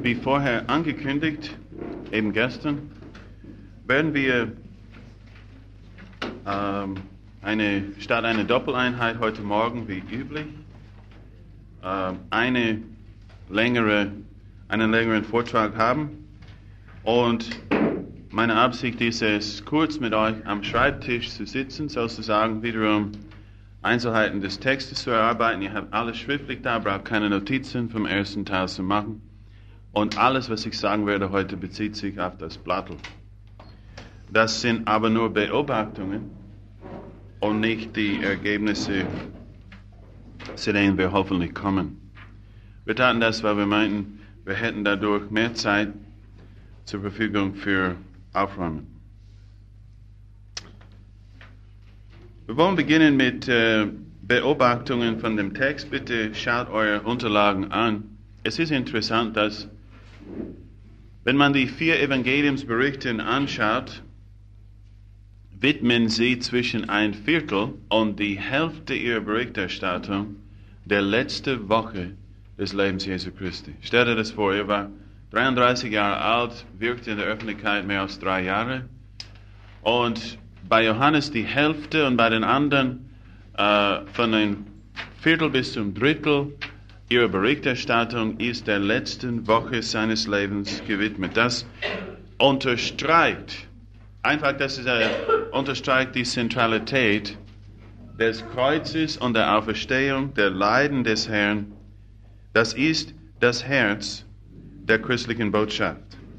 Wie vorher angekündigt, eben gestern, werden wir statt einer Doppeleinheit heute Morgen wie üblich einen längeren Vortrag haben. Und meine Absicht ist es, kurz mit euch am Schreibtisch zu sitzen, sozusagen wiederum Einzelheiten des Textes zu erarbeiten. Ihr habt alles schriftlich da, braucht keine Notizen vom ersten Teil zu machen. Und alles, was ich sagen werde heute, bezieht sich auf das Blattl. Das sind aber nur Beobachtungen und nicht die Ergebnisse, zu denen wir hoffentlich kommen. Wir taten das, weil wir meinten, wir hätten dadurch mehr Zeit zur Verfügung für Aufräumen. Wir wollen beginnen mit Beobachtungen von dem Text. Bitte schaut eure Unterlagen an. Es ist interessant, dass, wenn man die 4 Evangeliumsberichte anschaut, widmen sie zwischen 1/4 und die Hälfte ihrer Berichterstattung der letzten Woche des Lebens Jesu Christi. Stellt euch das vor, er war 33 Jahre alt, wirkte in der Öffentlichkeit mehr als 3 Jahre. Und bei Johannes die Hälfte und bei den anderen von ein Viertel bis zum Drittel ihrer Berichterstattung ist der letzten Woche seines Lebens gewidmet. Das unterstreicht unterstreicht die Zentralität des Kreuzes und der Auferstehung, der Leiden des Herrn. Das ist das Herz der christlichen Botschaft.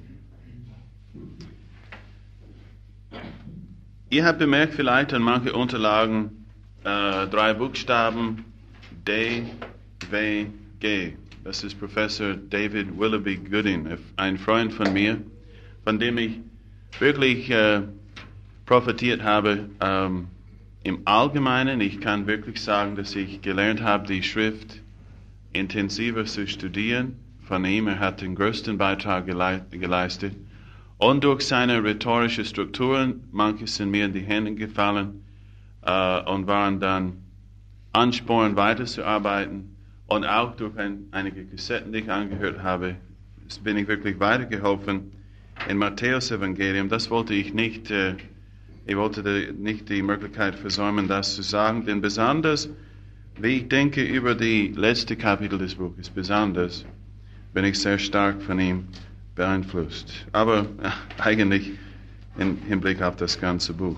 Ihr habt bemerkt vielleicht an manchen Unterlagen 3 Buchstaben D, W, G. Das ist Professor David Willoughby Gooding, ein Freund von mir, von dem ich wirklich profitiert habe im Allgemeinen. Ich kann wirklich sagen, dass ich gelernt habe, die Schrift intensiver zu studieren. Von ihm, er hat den größten Beitrag geleistet. Und durch seine rhetorische Strukturen, manche sind mir in die Hände gefallen und waren dann Ansporn weiterzuarbeiten. Und auch durch einige Kassetten, die ich angehört habe, bin ich wirklich weitergeholfen in Matthäus Evangelium. Das wollte ich nicht, ich wollte nicht die Möglichkeit versäumen, das zu sagen, denn besonders, wie ich denke über die letzte Kapitel des Buches, besonders bin ich sehr stark von ihm beeinflusst. Aber eigentlich im Hinblick auf das ganze Buch.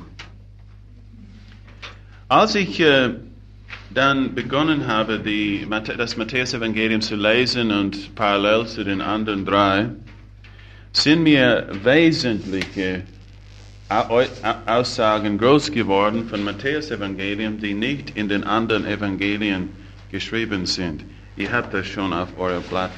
Als ich dann begonnen habe, das Matthäus-Evangelium zu lesen und parallel zu den anderen 3, sind mir wesentliche Aussagen groß geworden von Matthäus-Evangelium, die nicht in den anderen Evangelien geschrieben sind. Ihr habt das schon auf eurem Blatt.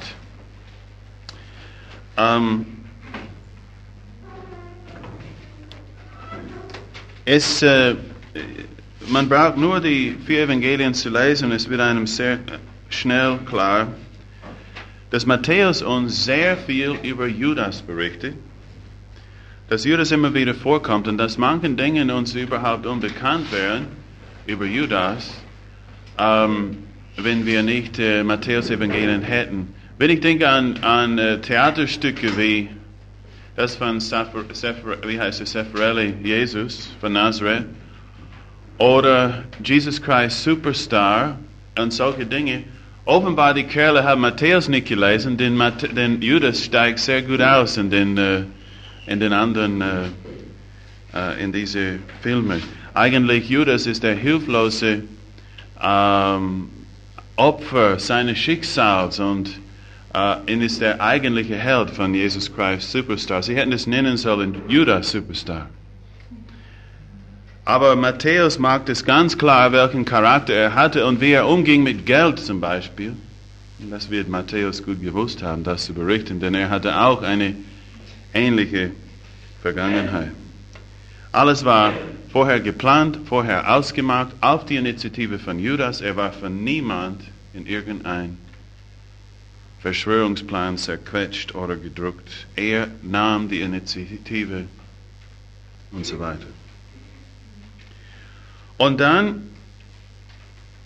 Man braucht nur die 4 Evangelien zu lesen, es wird einem sehr schnell klar, dass Matthäus uns sehr viel über Judas berichtet, dass Judas immer wieder vorkommt und dass manchen Dingen uns überhaupt unbekannt wären über Judas, wenn wir nicht Matthäus-Evangelien hätten. Wenn ich denke an Theaterstücke wie das von Zeffirelli, Jesus von Nazareth, oder Jesus Christ Superstar und solche Dinge, offenbar die Kerle haben Matthäus nicht gelesen, denn Judas steigt sehr gut aus in den anderen, in diese Filme. Eigentlich Judas ist der hilflose Opfer seines Schicksals und ist der eigentliche Held von Jesus Christ Superstar. Sie hätten es nennen sollen Judas Superstar. Aber Matthäus macht es ganz klar, welchen Charakter er hatte und wie er umging mit Geld zum Beispiel. Und das wird Matthäus gut gewusst haben, das zu berichten, denn er hatte auch eine ähnliche Vergangenheit. Alles war vorher geplant, vorher ausgemacht, auf die Initiative von Judas. Er war von niemand in irgendein Verschwörungsplan zerquetscht oder gedruckt. Er nahm die Initiative und so weiter. Und dann,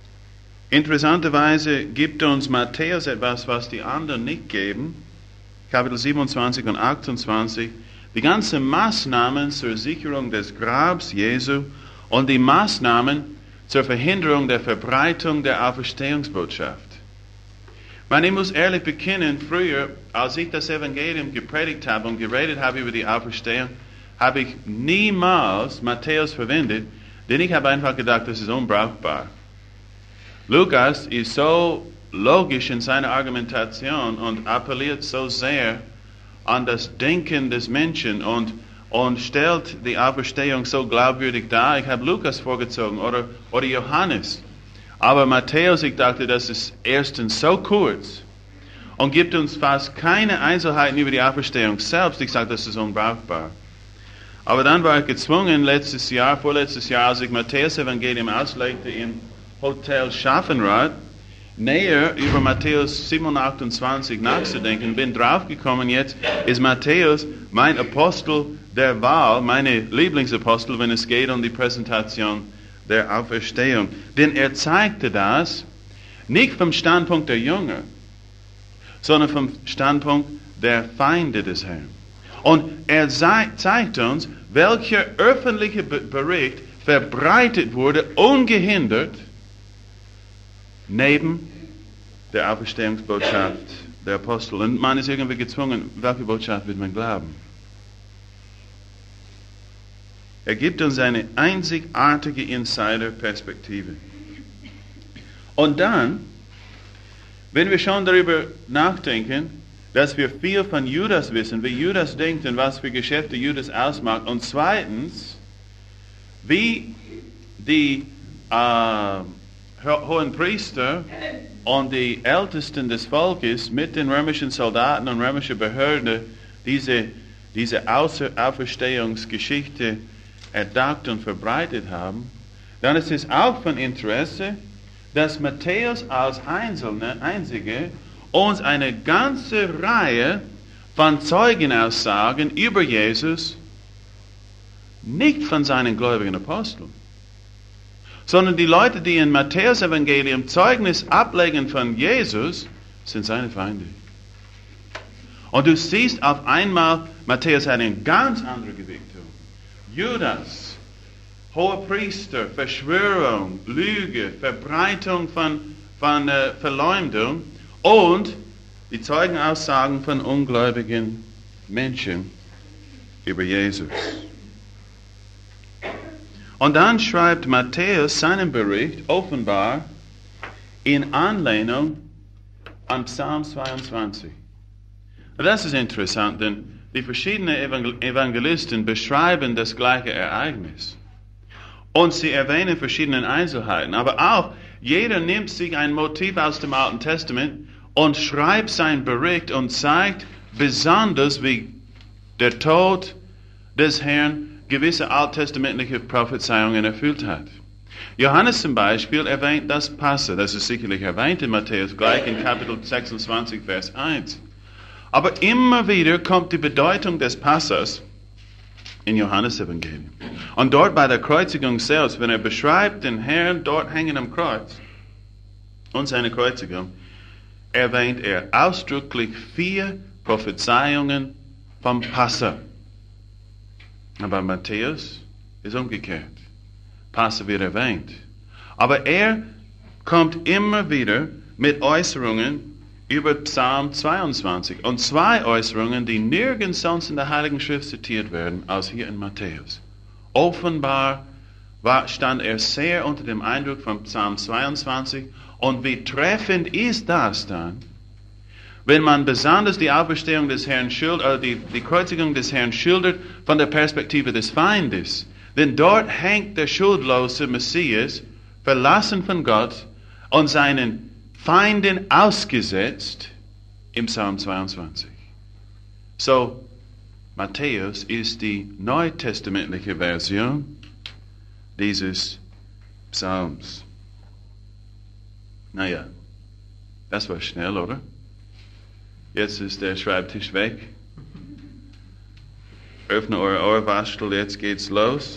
interessanterweise, gibt uns Matthäus etwas, was die anderen nicht geben. Kapitel 27 und 28, die ganzen Maßnahmen zur Sicherung des Grabs Jesu und die Maßnahmen zur Verhinderung der Verbreitung der Auferstehungsbotschaft. Ich muss ehrlich bekennen, früher, als ich das Evangelium gepredigt habe und geredet habe über die Auferstehung, habe ich niemals Matthäus verwendet, denn ich habe einfach gedacht, das ist unbrauchbar. Lukas ist so logisch in seiner Argumentation und appelliert so sehr an das Denken des Menschen und stellt die Auferstehung so glaubwürdig dar. Ich habe Lukas vorgezogen oder Johannes. Aber Matthäus, ich dachte, das ist erstens so kurz und gibt uns fast keine Einzelheiten über die Auferstehung selbst. Ich sage, das ist unbrauchbar. Aber dann war ich gezwungen, vorletztes Jahr, als ich Matthäus Evangelium auslegte im Hotel Schaffenrad, näher über Matthäus 7 und 28 nachzudenken. Bin draufgekommen, jetzt ist Matthäus mein Apostel der Wahl, meine Lieblingsapostel, wenn es geht um die Präsentation der Auferstehung. Denn er zeigte das nicht vom Standpunkt der Jünger, sondern vom Standpunkt der Feinde des Herrn. Und er zeigt uns, welcher öffentliche Bericht verbreitet wurde, ungehindert, neben der Auferstehungsbotschaft der Apostel. Und man ist irgendwie gezwungen, welche Botschaft wird man glauben? Er gibt uns eine einzigartige Insider-Perspektive. Und dann, wenn wir schon darüber nachdenken, dass wir viel von Judas wissen, wie Judas denkt und was für Geschäfte Judas ausmacht, und zweitens, wie die hohen Priester und die Ältesten des Volkes mit den römischen Soldaten und römischen Behörden diese Auferstehungsgeschichte erdacht und verbreitet haben, dann ist es auch von Interesse, dass Matthäus als Einziger uns eine ganze Reihe von Zeugenaussagen über Jesus, nicht von seinen gläubigen Aposteln, sondern die Leute, die in Matthäus Evangelium Zeugnis ablegen von Jesus, sind seine Feinde. Und du siehst auf einmal, Matthäus hat eine ganz andere Gewichtung. Judas, hoher Priester, Verschwörung, Lüge, Verbreitung von Verleumdung und die Zeugenaussagen von ungläubigen Menschen über Jesus. Und dann schreibt Matthäus seinen Bericht offenbar in Anlehnung an Psalm 22. Und das ist interessant, denn die verschiedenen Evangelisten beschreiben das gleiche Ereignis. Und sie erwähnen verschiedene Einzelheiten. Aber auch jeder nimmt sich ein Motiv aus dem Alten Testament und schreibt seinen Bericht und zeigt besonders, wie der Tod des Herrn gewisse alttestamentliche Prophezeiungen erfüllt hat. Johannes zum Beispiel erwähnt das Passa. Das ist sicherlich erwähnt in Matthäus gleich in Kapitel 26, Vers 1. Aber immer wieder kommt die Bedeutung des Passas in Johannes Evangelium. Und dort bei der Kreuzigung selbst, wenn er beschreibt den Herrn dort hängen am Kreuz und seine Kreuzigung, erwähnt er ausdrücklich 4 Prophezeiungen vom Passa. Aber Matthäus ist umgekehrt. Passa wird erwähnt. Aber er kommt immer wieder mit Äußerungen über Psalm 22. Und 2 Äußerungen, die nirgends sonst in der Heiligen Schrift zitiert werden, als hier in Matthäus. Offenbar stand er sehr unter dem Eindruck von Psalm 22. Und wie treffend ist das dann, wenn man besonders die Auferstehung des Herrn schildert, die Kreuzigung des Herrn schildert von der Perspektive des Feindes. Denn dort hängt der schuldlose Messias, verlassen von Gott und seinen Feinden ausgesetzt im Psalm 22. So, Matthäus ist die neutestamentliche Version dieses Psalms. Naja, das war schnell, oder? Jetzt ist der Schreibtisch weg. Öffne eure Ohrwaschel, jetzt geht's los.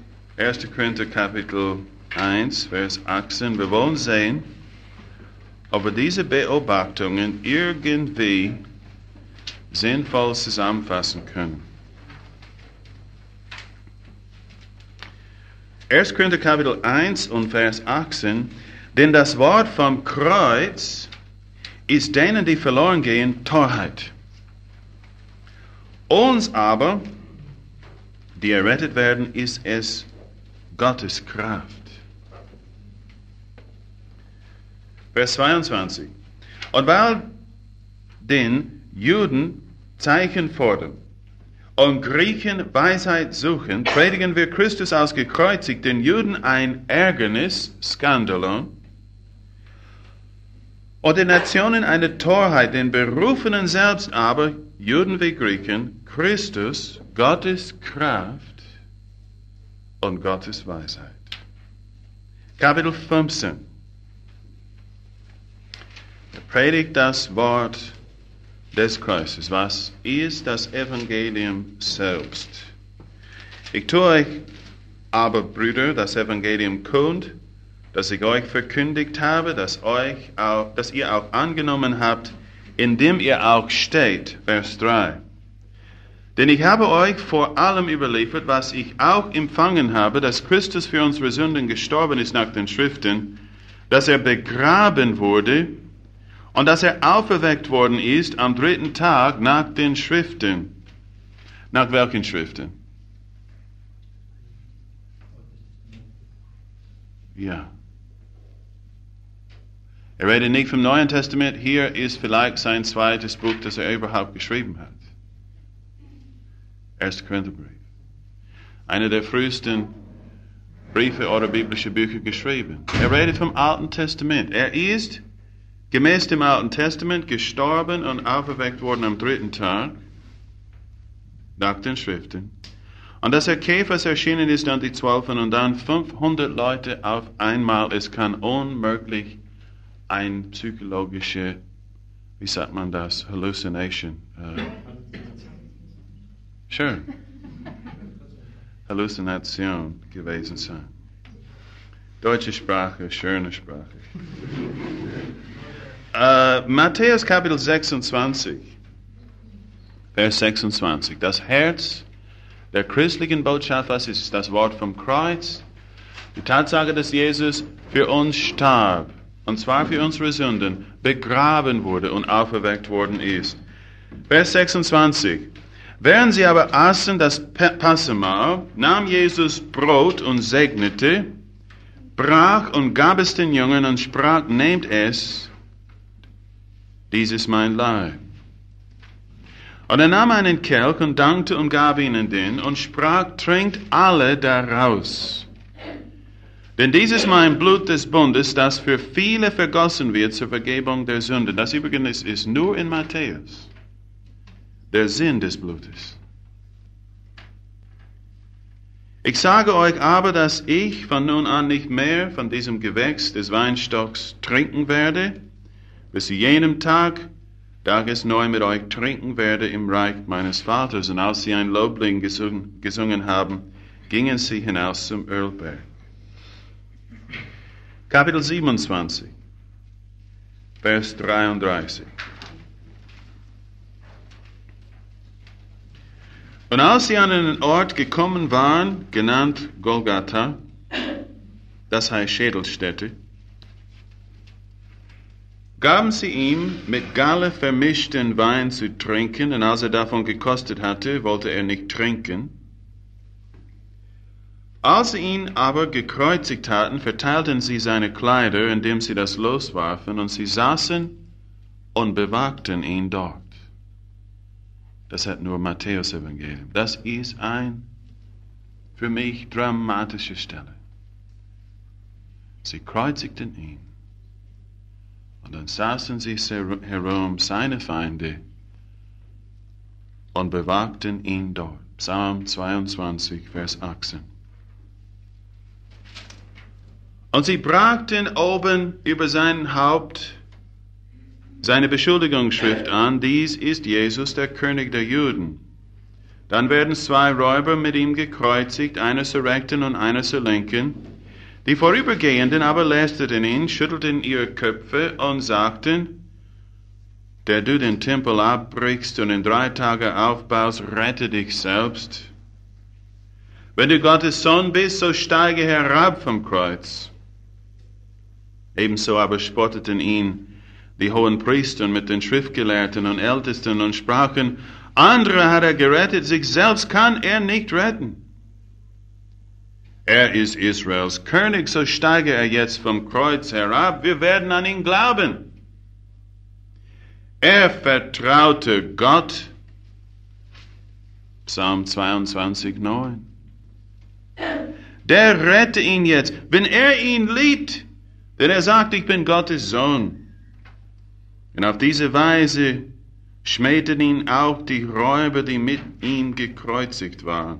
1. Korinther Kapitel 1, Vers 18. Wir wollen sehen, ob wir diese Beobachtungen irgendwie sinnvoll zusammenfassen können. 1. Korinther Kapitel 1 und Vers 18. Denn das Wort vom Kreuz ist denen, die verloren gehen, Torheit. Uns aber, die errettet werden, ist es Gottes Kraft. Vers 22. Und weil den Juden Zeichen fordern und Griechen Weisheit suchen, predigen wir Christus als gekreuzigt, den Juden ein Ärgernis, Skandalon, und den Nationen eine Torheit, den Berufenen selbst aber, Juden wie Griechen, Christus, Gottes Kraft und Gottes Weisheit. Kapitel 15. Er predigt das Wort des Kreuzes. Was ist das Evangelium selbst? Ich tue euch aber, Brüder, das Evangelium kund, das ich euch verkündigt habe, das ihr auch angenommen habt, in dem ihr auch steht. Vers 3. Denn ich habe euch vor allem überliefert, was ich auch empfangen habe, dass Christus für unsere Sünden gestorben ist nach den Schriften, dass er begraben wurde und dass er auferweckt worden ist am 3. Tag nach den Schriften. Nach welchen Schriften? Ja. Er redet nicht vom Neuen Testament. Hier ist vielleicht sein zweites Buch, das er überhaupt geschrieben hat. 1. Korintherbrief. Einer der frühesten Briefe oder biblische Bücher geschrieben. Er redet vom Alten Testament. Er ist gemäß dem Alten Testament gestorben und auferweckt worden am 3. Tag nach den Schriften. Und dass er Kephas erschienen ist an die 12 und dann 500 Leute auf einmal. Es kann unmöglich ein psychologische, wie sagt man das, Hallucination. Schön. Halluzination gewesen sein. Deutsche Sprache, schöne Sprache. Matthäus Kapitel 26, Vers 26. Das Herz der christlichen Botschaft, was ist das Wort vom Kreuz? Die Tatsache, dass Jesus für uns starb, und zwar für unsere Sünden, begraben wurde und auferweckt worden ist. Vers 26. Während sie aber aßen das Passamahl, nahm Jesus Brot und segnete, brach und gab es den Jüngern und sprach, nehmt es, dies ist mein Leib. Und er nahm einen Kelch und dankte und gab ihnen den und sprach, trinkt alle daraus. Denn dies ist mein Blut des Bundes, das für viele vergossen wird zur Vergebung der Sünden. Das übrigens ist nur in Matthäus. Der Sinn des Blutes. Ich sage euch aber, dass ich von nun an nicht mehr von diesem Gewächs des Weinstocks trinken werde, bis zu jenem Tag, da ich es neu mit euch trinken werde im Reich meines Vaters. Und als sie ein Loblied gesungen haben, gingen sie hinaus zum Ölberg. Kapitel 27, Vers 33. Und als sie an einen Ort gekommen waren, genannt Golgatha, das heißt Schädelstätte, gaben sie ihm mit Galle vermischten Wein zu trinken, und als er davon gekostet hatte, wollte er nicht trinken. Als sie ihn aber gekreuzigt hatten, verteilten sie seine Kleider, indem sie das loswarfen, und sie saßen und bewagten ihn dort. Das hat nur Matthäus Evangelium. Das ist ein für mich dramatische Stelle. Sie kreuzigten ihn. Und dann saßen sie herum, seine Feinde, und bewagten ihn dort. Psalm 22, Vers 18. Und sie brachten oben über sein Haupt seine Beschuldigungsschrift an, dies ist Jesus, der König der Juden. Dann werden 2 Räuber mit ihm gekreuzigt, einer zur Rechten und einer zur Linken. Die Vorübergehenden aber lästerten ihn, schüttelten ihre Köpfe und sagten, der du den Tempel abbrichst und in 3 Tagen aufbaust, rette dich selbst. Wenn du Gottes Sohn bist, so steige herab vom Kreuz. Ebenso aber spotteten ihn die hohen Priester mit den Schriftgelehrten und Ältesten und sprachen, andere hat er gerettet, sich selbst kann er nicht retten. Er ist Israels König, so steige er jetzt vom Kreuz herab, wir werden an ihn glauben. Er vertraute Gott, Psalm 22, 9. Der rette ihn jetzt, wenn er ihn liebt, denn er sagt, ich bin Gottes Sohn. Und auf diese Weise schmähten ihn auch die Räuber, die mit ihm gekreuzigt waren.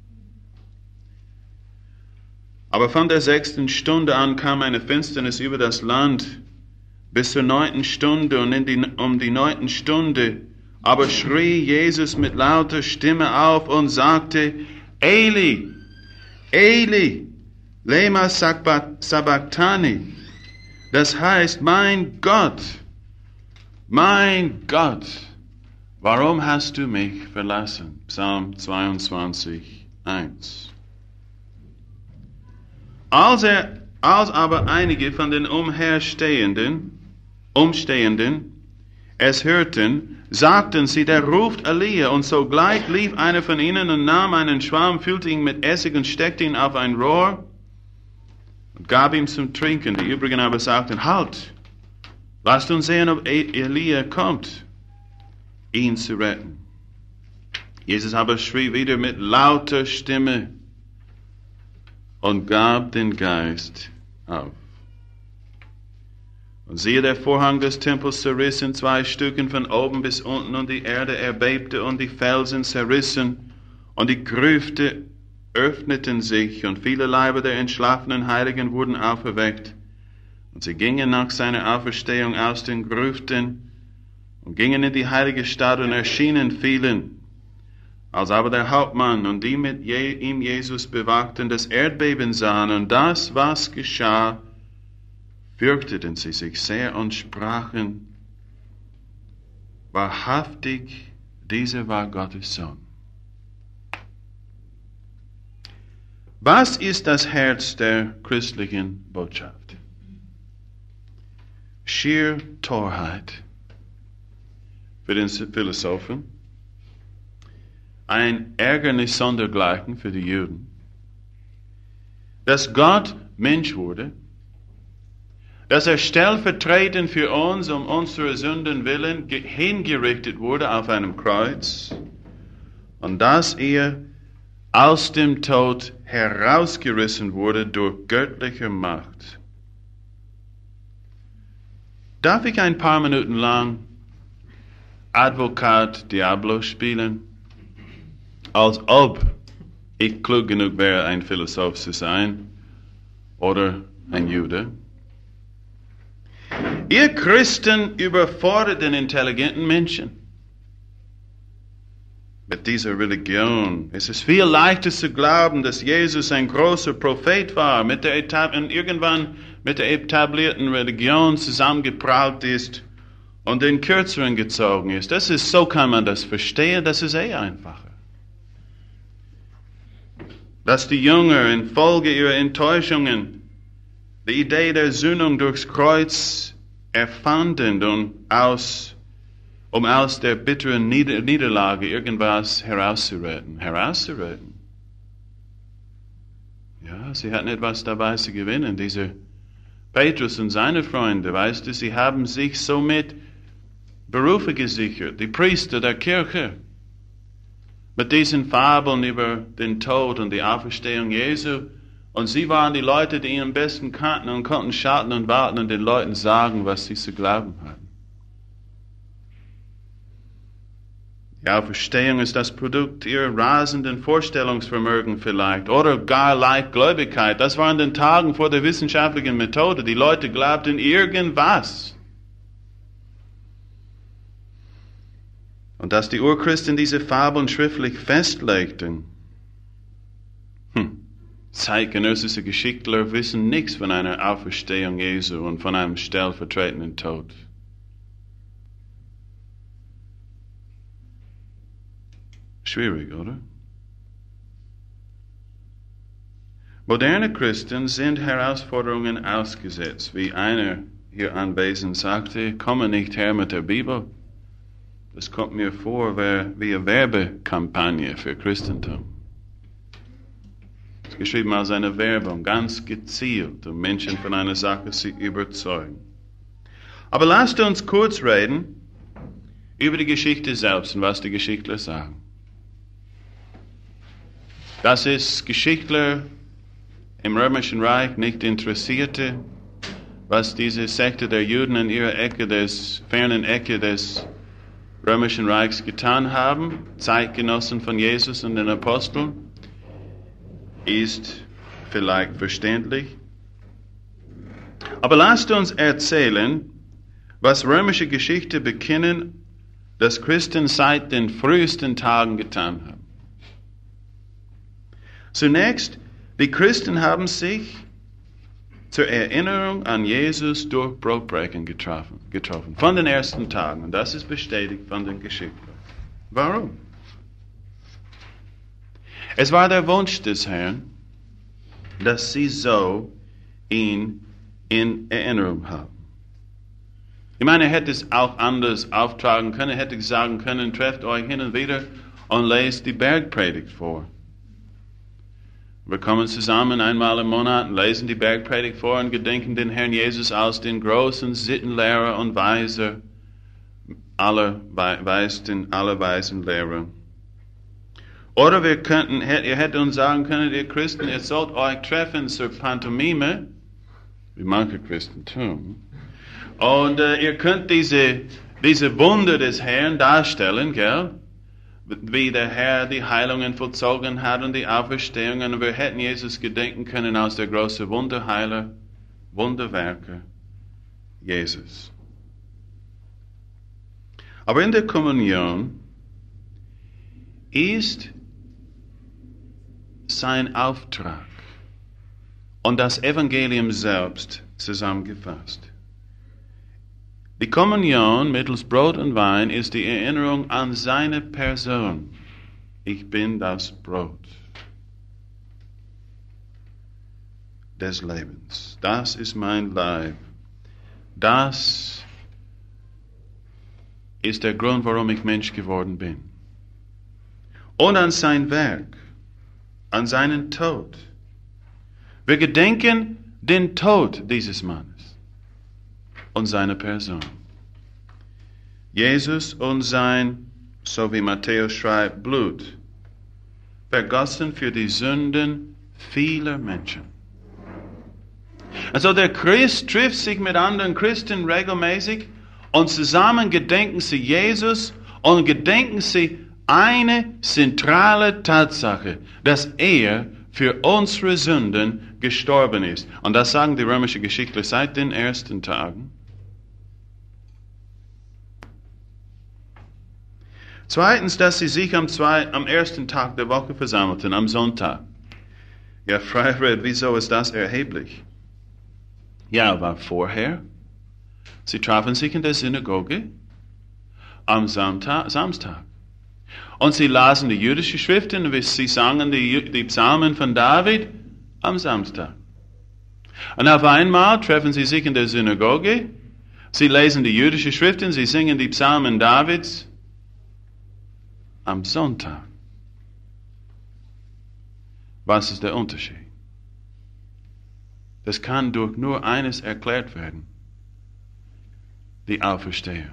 Aber von der 6. Stunde an kam eine Finsternis über das Land bis zur 9. Stunde und um die 9. Stunde aber schrie Jesus mit lauter Stimme auf und sagte, Eli, Eli, lema sabachthani. Das heißt, mein Gott, warum hast du mich verlassen? Psalm 22, 1. Als aber einige von den Umstehenden es hörten, sagten sie, der ruft Elia, und sogleich lief einer von ihnen und nahm einen Schwamm, füllte ihn mit Essig und steckte ihn auf ein Rohr und gab ihm zum Trinken. Die übrigen aber sagten, halt, lasst uns sehen, ob Elia kommt, ihn zu retten. Jesus aber schrie wieder mit lauter Stimme und gab den Geist auf. Und siehe, der Vorhang des Tempels zerriss in 2 Stücken von oben bis unten, und die Erde erbebte und die Felsen zerrissen, und die Grüfte öffneten sich, und viele Leiber der entschlafenen Heiligen wurden auferweckt. Und sie gingen nach seiner Auferstehung aus den Grüften und gingen in die heilige Stadt und erschienen vielen. Als aber der Hauptmann und die mit ihm Jesus bewachten, das Erdbeben sahen und das, was geschah, fürchteten sie sich sehr und sprachen, wahrhaftig, dieser war Gottes Sohn. Was ist das Herz der christlichen Botschaft? Schier Torheit für den Philosophen, ein Ärgernis sondergleichen für die Juden, dass Gott Mensch wurde, dass er stellvertretend für uns, um unsere Sünden willen, hingerichtet wurde auf einem Kreuz und dass er aus dem Tod herausgerissen wurde durch göttliche Macht. Darf ich ein paar Minuten lang Advokat Diablo spielen, als ob ich klug genug wäre, ein Philosoph zu sein oder ein Jude? Ihr Christen überfordert den intelligenten Menschen mit dieser Religion. Es ist viel leichter zu glauben, dass Jesus ein großer Prophet war, und irgendwann mit der etablierten Religion zusammengeprallt ist und den Kürzeren gezogen ist. So kann man das verstehen, das ist einfacher. Dass die Jünger infolge ihrer Enttäuschungen die Idee der Sühnung durchs Kreuz erfanden und um aus der bitteren Niederlage irgendwas herauszuretten. Ja, sie hatten etwas dabei zu gewinnen. Dieser Petrus und seine Freunde, weißt du, sie haben sich somit Berufe gesichert, die Priester der Kirche, mit diesen Fabeln über den Tod und die Auferstehung Jesu. Und sie waren die Leute, die ihn am besten kannten und konnten schalten und walten und den Leuten sagen, was sie zu glauben hatten. Die Auferstehung ist das Produkt ihrer rasenden Vorstellungsvermögen vielleicht oder gar Leichtgläubigkeit. Das war in den Tagen vor der wissenschaftlichen Methode. Die Leute glaubten irgendwas. Und dass die Urchristen diese Fabeln schriftlich festlegten, zeitgenössische Geschichtler wissen nichts von einer Auferstehung Jesu und von einem stellvertretenden Tod. Schwierig, oder? Moderne Christen sind Herausforderungen ausgesetzt. Wie einer hier anwesend sagte, komme nicht her mit der Bibel. Das kommt mir vor wie eine Werbekampagne für Christentum. Es ist geschrieben als eine Werbung, ganz gezielt, um Menschen von einer Sache zu überzeugen. Aber lasst uns kurz reden über die Geschichte selbst und was die Geschichtler sagen. Dass es Geschichtler im Römischen Reich nicht interessierte, was diese Sekte der Juden in ihrer fernen Ecke des Römischen Reichs getan haben, Zeitgenossen von Jesus und den Aposteln, ist vielleicht verständlich. Aber lasst uns erzählen, was römische Geschichte bekennen, dass Christen seit den frühesten Tagen getan haben. Zunächst, die Christen haben sich zur Erinnerung an Jesus durch Brotbrechen getroffen. Von den ersten Tagen. Und das ist bestätigt von den Geschichtsschreibern. Warum? Es war der Wunsch des Herrn, dass sie so ihn in Erinnerung haben. Ich meine, er hätte es auch anders auftragen können. Er hätte sagen können, trefft euch hin und wieder und lest die Bergpredigt vor. Wir kommen zusammen einmal im Monat und lesen die Bergpredigt vor und gedenken den Herrn Jesus als den großen Sittenlehrer und Weiser aller weisen Lehrer. Oder ihr hättet uns sagen können, ihr Christen, ihr sollt euch treffen zur Pantomime, wie manche Christen tun, und ihr könnt diese Wunder des Herrn darstellen, gell? Wie der Herr die Heilungen vollzogen hat und die Auferstehungen. Und wir hätten Jesus gedenken können als der große Wunderheiler, Wunderwerker, Jesus. Aber in der Kommunion ist sein Auftrag und das Evangelium selbst zusammengefasst. Die Kommunion mittels Brot und Wein ist die Erinnerung an seine Person. Ich bin das Brot des Lebens. Das ist mein Leib. Das ist der Grund, warum ich Mensch geworden bin. Und an sein Werk, an seinen Tod. Wir gedenken den Tod dieses Mannes und seine Person. Jesus und sein, so wie Matthäus schreibt, Blut, vergossen für die Sünden vieler Menschen. Also der Christ trifft sich mit anderen Christen regelmäßig und zusammen gedenken sie Jesus und gedenken sie eine zentrale Tatsache, dass er für unsere Sünden gestorben ist. Und das sagen die römischen Geschichtler seit den ersten Tagen. Zweitens, dass sie sich am ersten Tag der Woche versammelten, am Sonntag. Ja, Freirede, wieso ist das erheblich? Ja, war vorher. Sie trafen sich in der Synagoge am Samstag. Und sie lasen die jüdische Schriften und sie sangen die Psalmen von David am Samstag. Und auf einmal treffen sie sich in der Synagoge, sie lesen die jüdische Schriften, sie singen die Psalmen Davids am Sonntag. Was ist der Unterschied? Das kann durch nur eines erklärt werden. Die Auferstehung.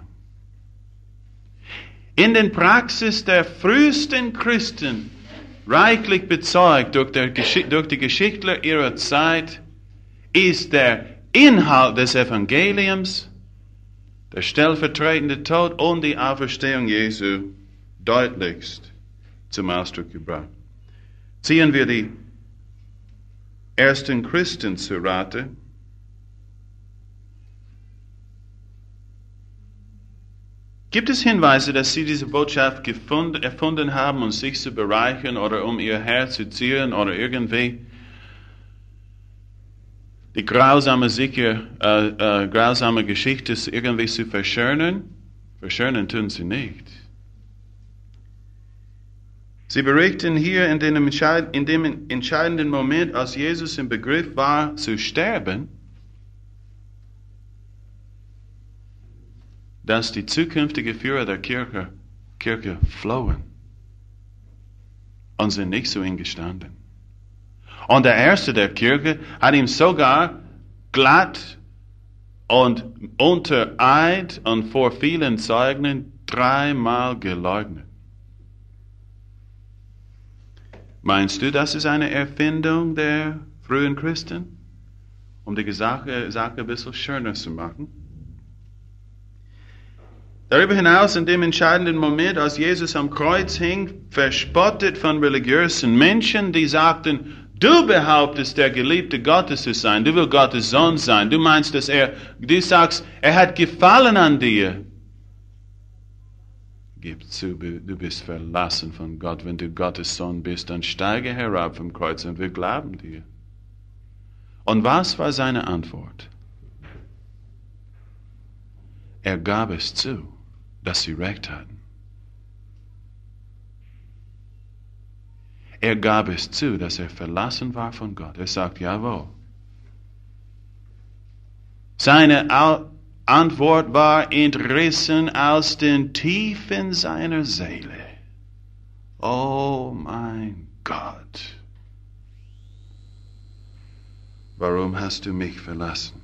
In den Praxis der frühesten Christen, reichlich bezeugt durch die Geschichtler ihrer Zeit, ist der Inhalt des Evangeliums, der stellvertretende Tod und die Auferstehung Jesu deutlichst zum Ausdruck gebracht. Ziehen wir die ersten Christen zu Rate. Gibt es Hinweise, dass sie diese Botschaft erfunden haben, um sich zu bereichern oder um ihr Herz zu zieren oder irgendwie die grausame Geschichte irgendwie zu verschönern. Verschönern tun sie nicht. Sie berichten hier in dem entscheidenden Moment, als Jesus im Begriff war zu sterben, dass die zukünftigen Führer der Kirche flohen und sind nicht zu ihm gestanden. Und der Erste der Kirche hat ihm sogar glatt und unter Eid und vor vielen Zeugen 3-mal geleugnet. Meinst du, das ist eine Erfindung der frühen Christen, um die Sache ein bisschen schöner zu machen? Darüber hinaus, in dem entscheidenden Moment, als Jesus am Kreuz hing, verspottet von religiösen Menschen, die sagten, du behauptest, der Geliebte Gottes zu sein, du willst Gottes Sohn sein, du meinst, du sagst, er hat Gefallen an dir. Gib zu, du bist verlassen von Gott. Wenn du Gottes Sohn bist, dann steige herab vom Kreuz und wir glauben dir. Und was war seine Antwort? Er gab es zu, dass sie recht hatten. Er gab es zu, dass er verlassen war von Gott. Er sagt, jawohl. Seine Antwort war entrissen aus den Tiefen seiner Seele. Oh mein Gott, warum hast du mich verlassen?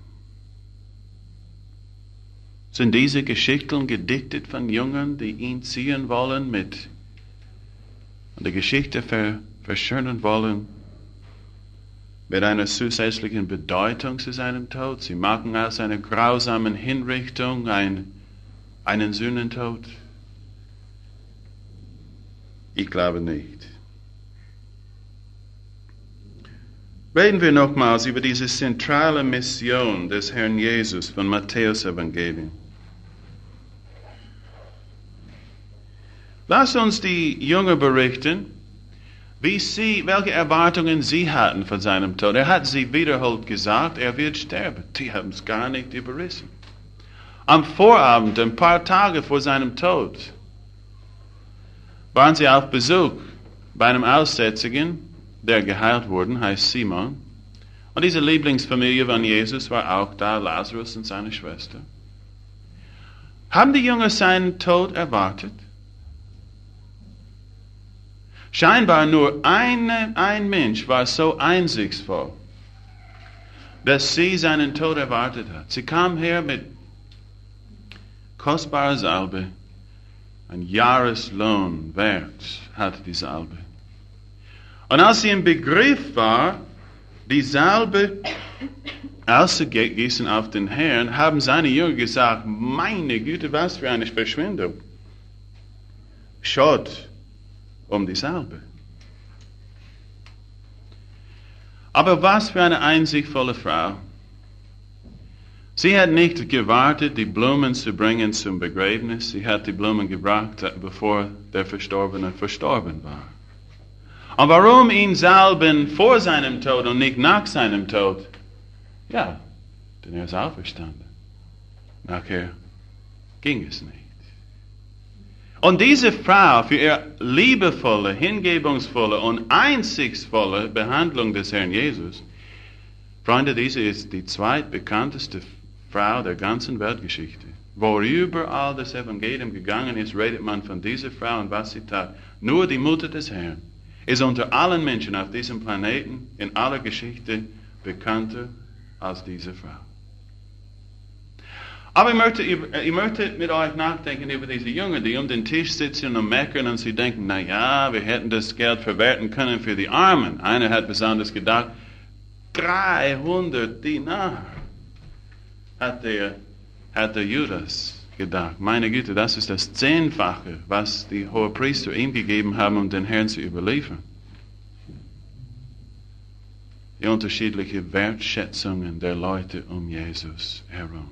Sind diese Geschichten gedichtet von Jüngern, die ihn ziehen wollen und die Geschichte verschönern wollen mit einer zusätzlichen Bedeutung zu seinem Tod? Sie machen aus einer grausamen Hinrichtung einen Sühnentod? Ich glaube nicht. Reden wir nochmals über diese zentrale Mission des Herrn Jesus von Matthäus Evangelium. Lass uns die Jünger berichten, welche Erwartungen sie hatten von seinem Tod. Er hat sie wiederholt gesagt, er wird sterben. Die haben es gar nicht überrissen. Am Vorabend, ein paar Tage vor seinem Tod, waren sie auf Besuch bei einem Aussätzigen, der geheilt wurde, heißt Simon. Und diese Lieblingsfamilie von Jesus war auch da, Lazarus und seine Schwester. Haben die Jünger seinen Tod erwartet? Scheinbar nur ein Mensch war so einsichtsvoll, dass sie seinen Tod erwartet hat. Sie kam her mit kostbarer Salbe, ein Jahreslohn wert hatte die Salbe. Und als sie im Begriff war, die Salbe auszugießen auf den Herrn, haben seine Jünger gesagt, meine Güte, was für eine Verschwendung. Schaut um die Salbe. Aber was für eine einsichtvolle Frau. Sie hat nicht gewartet, die Blumen zu bringen zum Begräbnis. Sie hat die Blumen gebracht, bevor der Verstorbene verstorben war. Und warum ihn salben vor seinem Tod und nicht nach seinem Tod? Ja, denn er ist auferstanden. Nachher ging es nicht. Und diese Frau für ihre liebevolle, hingebungsvolle und einsichtsvolle Behandlung des Herrn Jesus, Freunde, diese ist die zweitbekannteste Frau der ganzen Weltgeschichte. Wo überall das Evangelium gegangen ist, redet man von dieser Frau und was sie tat. Nur die Mutter des Herrn ist unter allen Menschen auf diesem Planeten in aller Geschichte bekannter als diese Frau. Aber ich möchte mit euch nachdenken über diese Jünger, die um den Tisch sitzen und meckern und sie denken, na ja, wir hätten das Geld verwerten können für die Armen. Einer hat besonders gedacht, 300 Dinar hat der Judas gedacht. Meine Güte, das ist das 10-fache, was die Hohepriester ihm gegeben haben, um den Herrn zu überliefern. Die unterschiedlichen Wertschätzungen der Leute um Jesus herum.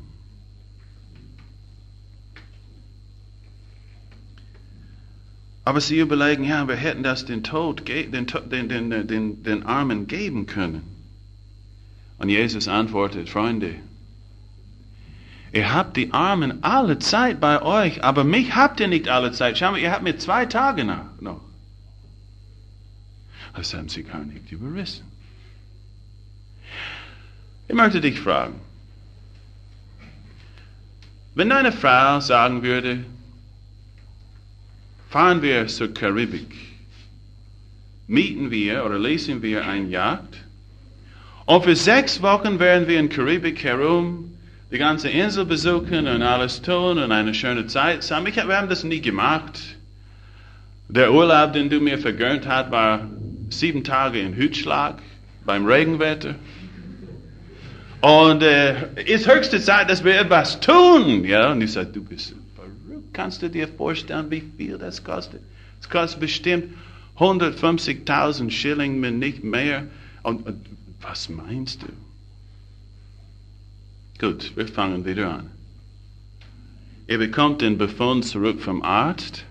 Aber sie überlegen, ja, wir hätten das den Armen geben können. Und Jesus antwortet, Freunde, ihr habt die Armen alle Zeit bei euch, aber mich habt ihr nicht alle Zeit. Schau mal, ihr habt mir 2 Tage noch. Das haben sie gar nicht überrissen. Ich möchte dich fragen, wenn deine Frau sagen würde, fahren wir zur Karibik, mieten wir oder leasen wir eine Yacht und für 6 Wochen werden wir in Karibik herum die ganze Insel besuchen und alles tun und eine schöne Zeit haben. Wir haben das nie gemacht. Der Urlaub, den du mir vergönnt hast, war 7 Tage in Hütschlag beim Regenwetter. Und ist höchste Zeit, dass wir etwas tun. Ja? Und ich sage, du bist verrückt. Kannst du dir vorstellen, wie viel das kostet? Es kostet bestimmt 150.000 Schilling, wenn nicht mehr. Und was meinst du? Gut, wir fangen wieder an. Ihr bekommt den Befund zurück vom Arzt.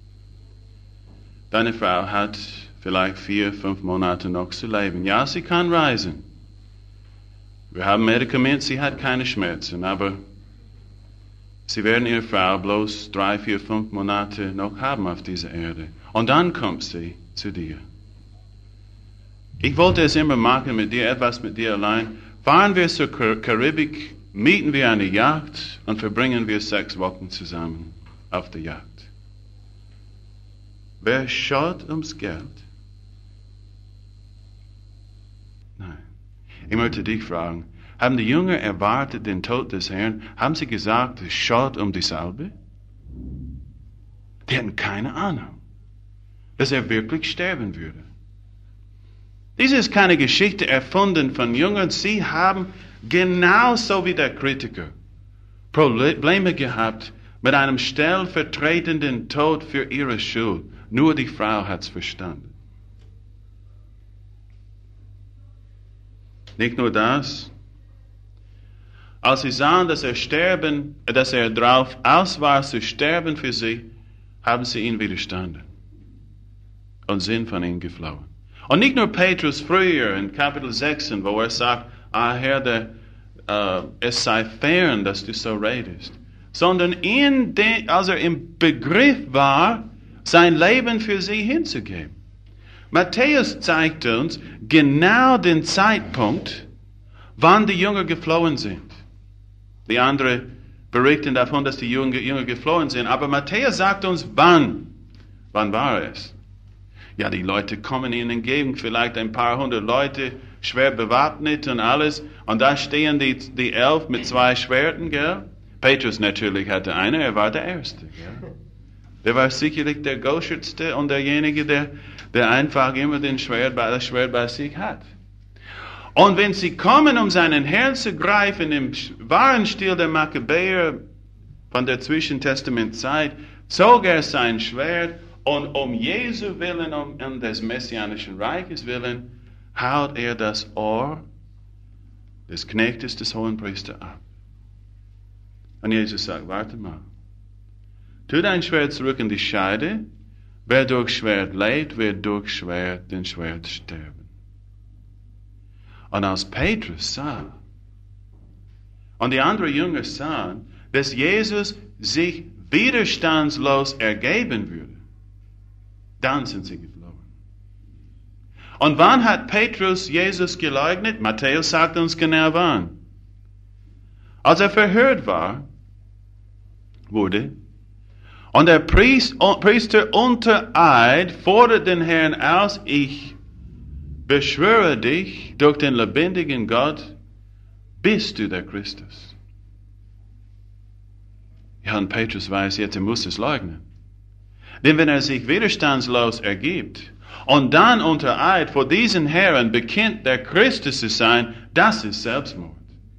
Deine Frau hat vielleicht 4, 5 Monate noch zu leben. Ja, sie kann reisen. Wir haben Medikamente, sie hat keine Schmerzen, aber sie werden ihre Frau bloß 3, 4, 5 Monate noch haben auf dieser Erde. Und dann kommt sie zu dir. Ich wollte es immer machen mit dir, etwas mit dir allein. Fahren wir zur Karibik, mieten wir eine Yacht und verbringen wir 6 Wochen zusammen auf der Yacht. Wer schaut ums Geld? Nein. Ich möchte dich fragen, haben die Jünger erwartet den Tod des Herrn? Haben sie gesagt, es schaut um die Salbe? Die hatten keine Ahnung, dass er wirklich sterben würde. Dies ist keine Geschichte erfunden von Jüngern. Sie haben genauso wie der Kritiker Probleme gehabt mit einem stellvertretenden Tod für ihre Schuld. Nur die Frau hat es verstanden. Nicht nur das. Als sie sahen, dass er drauf aus war zu sterben für sie, haben sie ihn widerstanden und sind von ihm geflohen. Und nicht nur Petrus früher in Kapitel 6, wo er sagt, Herr, es sei fern, dass du so redest, sondern als er im Begriff war, sein Leben für sie hinzugeben. Matthäus zeigt uns genau den Zeitpunkt, wann die Jünger geflohen sind. Die anderen berichten davon, dass die Jünger geflohen sind, aber Matthäus sagt uns, wann. Wann war es? Ja, die Leute kommen ihnen entgegen, vielleicht ein paar 100 Leute, schwer bewaffnet und alles. Und da stehen die 11 mit 2 Schwerten, gell? Petrus natürlich hatte eine, er war der Erste, gell? Der war sicherlich der Geschützte und derjenige, der einfach immer das Schwert bei sich hat. Und wenn sie kommen, um seinen Herrn zu greifen, im wahren Stil der Makkabäer von der Zwischentestamentzeit, zog er sein Schwert und um Jesu Willen, um des Messianischen Reiches Willen, haut er das Ohr des Knechtes des Hohenpriesters ab. Und Jesus sagt, warte mal. Tu dein Schwert zurück in die Scheide. Wer durch Schwert lebt, wird durch den Schwert sterben. Und als Petrus sah, und die anderen Jünger sahen, dass Jesus sich widerstandslos ergeben würde, dann sind sie geflohen. Und wann hat Petrus Jesus geleugnet? Matthäus sagt uns genau wann. Als er verhört wurde, und der Priester unter Eid fordert den Herrn aus, ich beschwöre dich durch den lebendigen Gott, bist du der Christus. Ja, und Petrus weiß jetzt, er muss es leugnen. Denn wenn er sich widerstandslos ergibt und dann unter Eid vor diesen Herren bekennt, der Christus zu sein, das ist Selbstmord.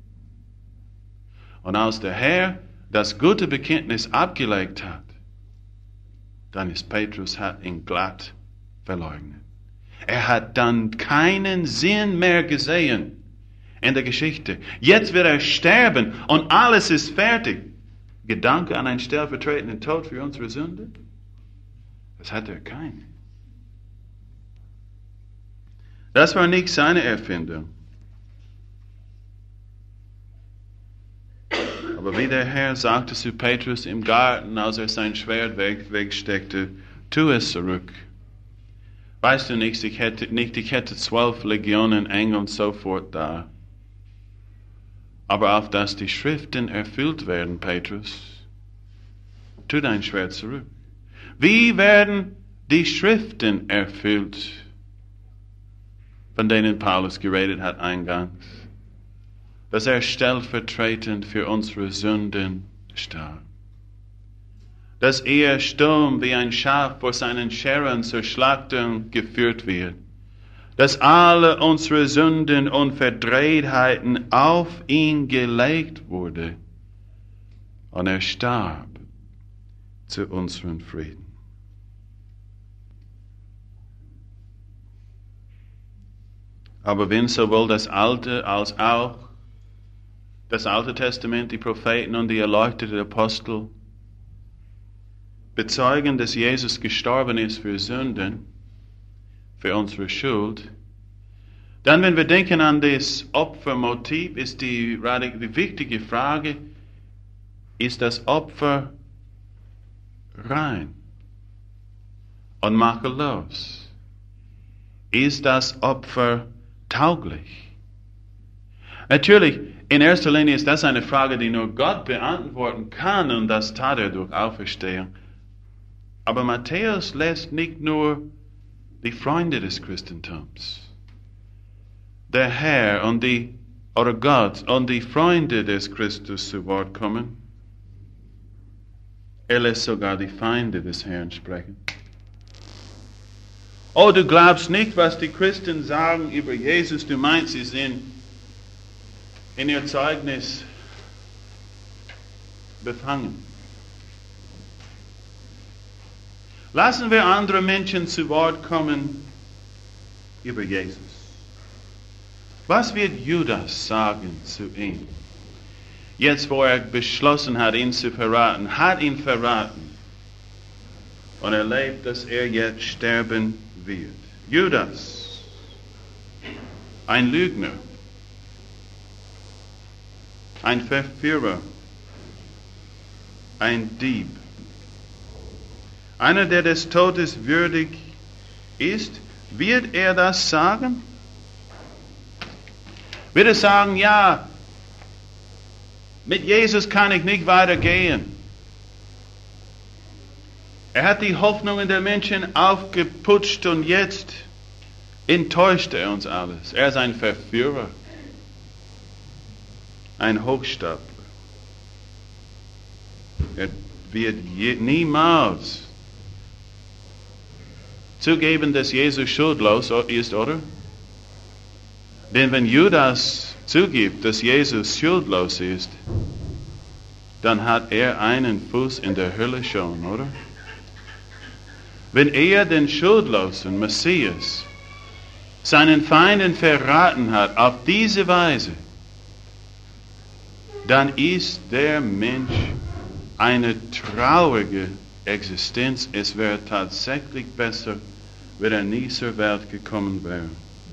Und als der Herr das gute Bekenntnis abgelegt hat, dann ist Petrus hat ihn glatt verleugnet. Er hat dann keinen Sinn mehr gesehen in der Geschichte. Jetzt wird er sterben und alles ist fertig. Gedanke an einen stellvertretenden Tod für unsere Sünde? Das hat er keinen. Das war nicht seine Erfindung. Aber wie der Herr sagte zu Petrus im Garten, als er sein Schwert wegsteckte, tu es zurück. Weißt du nicht, ich hätte 12 Legionen Engel sofort da. Aber auf dass die Schriften erfüllt werden, Petrus, tu dein Schwert zurück. Wie werden die Schriften erfüllt, von denen Paulus geredet hat eingangs? Dass er stellvertretend für unsere Sünden starb. Dass er stumm wie ein Schaf vor seinen Scherern zur Schlachtung geführt wird. Dass alle unsere Sünden und Verdrehtheiten auf ihn gelegt wurde. Und er starb zu unserem Frieden. Aber wenn sowohl das Alte als auch das Alte Testament, die Propheten und die erleuchteten Apostel bezeugen, dass Jesus gestorben ist für Sünden, für unsere Schuld, dann, wenn wir denken an das Opfermotiv, ist die wichtige Frage, ist das Opfer rein und makellos? Ist das Opfer tauglich? Natürlich, in erster Linie ist das eine Frage, die nur Gott beantworten kann, und das tat er durch Auferstehung. Aber Matthäus lässt nicht nur die Freunde des Christentums, der Herr oder Gott und die Freunde des Christus zu Wort kommen. Er lässt sogar die Feinde des Herrn sprechen. Oh, du glaubst nicht, was die Christen sagen über Jesus, du meinst, sie sind in ihr Zeugnis befangen. Lassen wir andere Menschen zu Wort kommen über Jesus. Was wird Judas sagen zu ihm? Jetzt, wo er beschlossen hat, ihn zu verraten, hat ihn verraten und erlebt, dass er jetzt sterben wird. Judas, ein Lügner, ein Verführer, ein Dieb, einer, der des Todes würdig ist, wird er das sagen? Wird er sagen, ja, mit Jesus kann ich nicht weitergehen. Er hat die Hoffnungen der Menschen aufgeputscht und jetzt enttäuscht er uns alles. Er ist ein Verführer, ein Hochstapler. Er wird niemals zugeben, dass Jesus schuldlos ist, oder? Denn wenn Judas zugibt, dass Jesus schuldlos ist, dann hat er einen Fuß in der Hölle schon, oder? Wenn er den schuldlosen Messias seinen Feinden verraten hat auf diese Weise, dann ist der Mensch eine traurige Existenz. Es wäre tatsächlich besser, wenn er nie zur Welt gekommen wäre.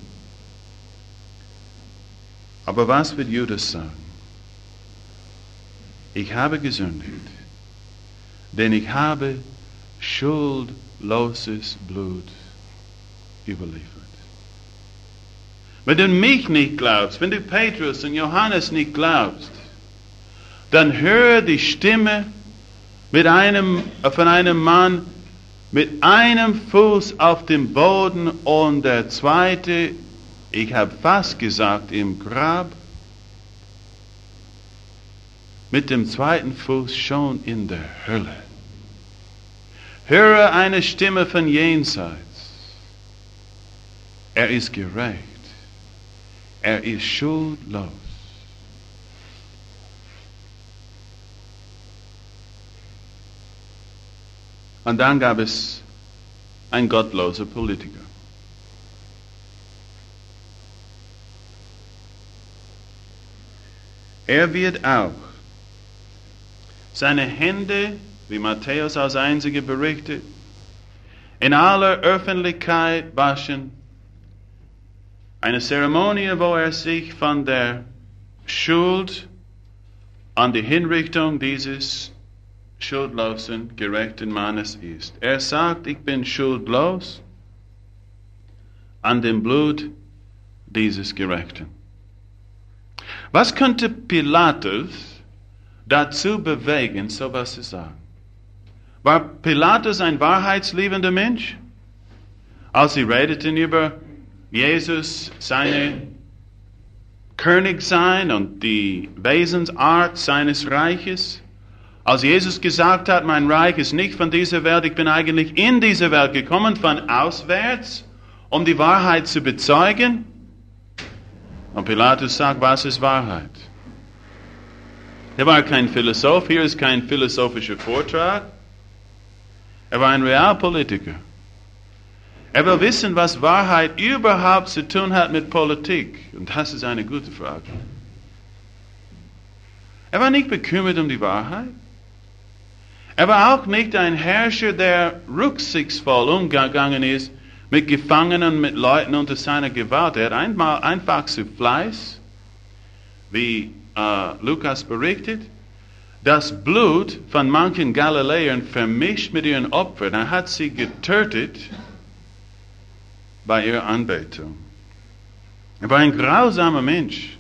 Aber was wird Judas sagen? Ich habe gesündigt, denn ich habe schuldloses Blut überliefert. Wenn du mich nicht glaubst, wenn du Petrus und Johannes nicht glaubst, dann höre die Stimme von einem Mann mit einem Fuß auf dem Boden und der zweite, ich habe fast gesagt, im Grab, mit dem zweiten Fuß schon in der Hölle. Höre eine Stimme von jenseits. Er ist gerecht. Er ist schuldlos. Und dann gab es einen gottlosen Politiker. Er wird auch seine Hände, wie Matthäus als Einziger berichtet, in aller Öffentlichkeit waschen. Eine Zeremonie, wo er sich von der Schuld an die Hinrichtung dieses schuldlosen, gerechten Mannes ist. Er sagt, ich bin schuldlos an dem Blut dieses Gerechten. Was könnte Pilatus dazu bewegen, so was zu sagen? War Pilatus ein wahrheitsliebender Mensch? Als sie redeten über Jesus, seine König sein und die Wesensart seines Reiches, als Jesus gesagt hat, mein Reich ist nicht von dieser Welt, ich bin eigentlich in diese Welt gekommen, von auswärts, um die Wahrheit zu bezeugen. Und Pilatus sagt, was ist Wahrheit? Er war kein Philosoph, hier ist kein philosophischer Vortrag. Er war ein Realpolitiker. Er will wissen, was Wahrheit überhaupt zu tun hat mit Politik. Und das ist eine gute Frage. Er war nicht bekümmert um die Wahrheit. Er war auch nicht ein Herrscher, der rücksichtsvoll umgegangen ist mit Gefangenen, mit Leuten unter seiner Gewalt. Er hat einfach zu Fleiß, wie Lukas berichtet, das Blut von manchen Galiläern vermischt mit ihren Opfern. Er hat sie getötet bei ihrer Anbetung. Er war ein grausamer Mensch.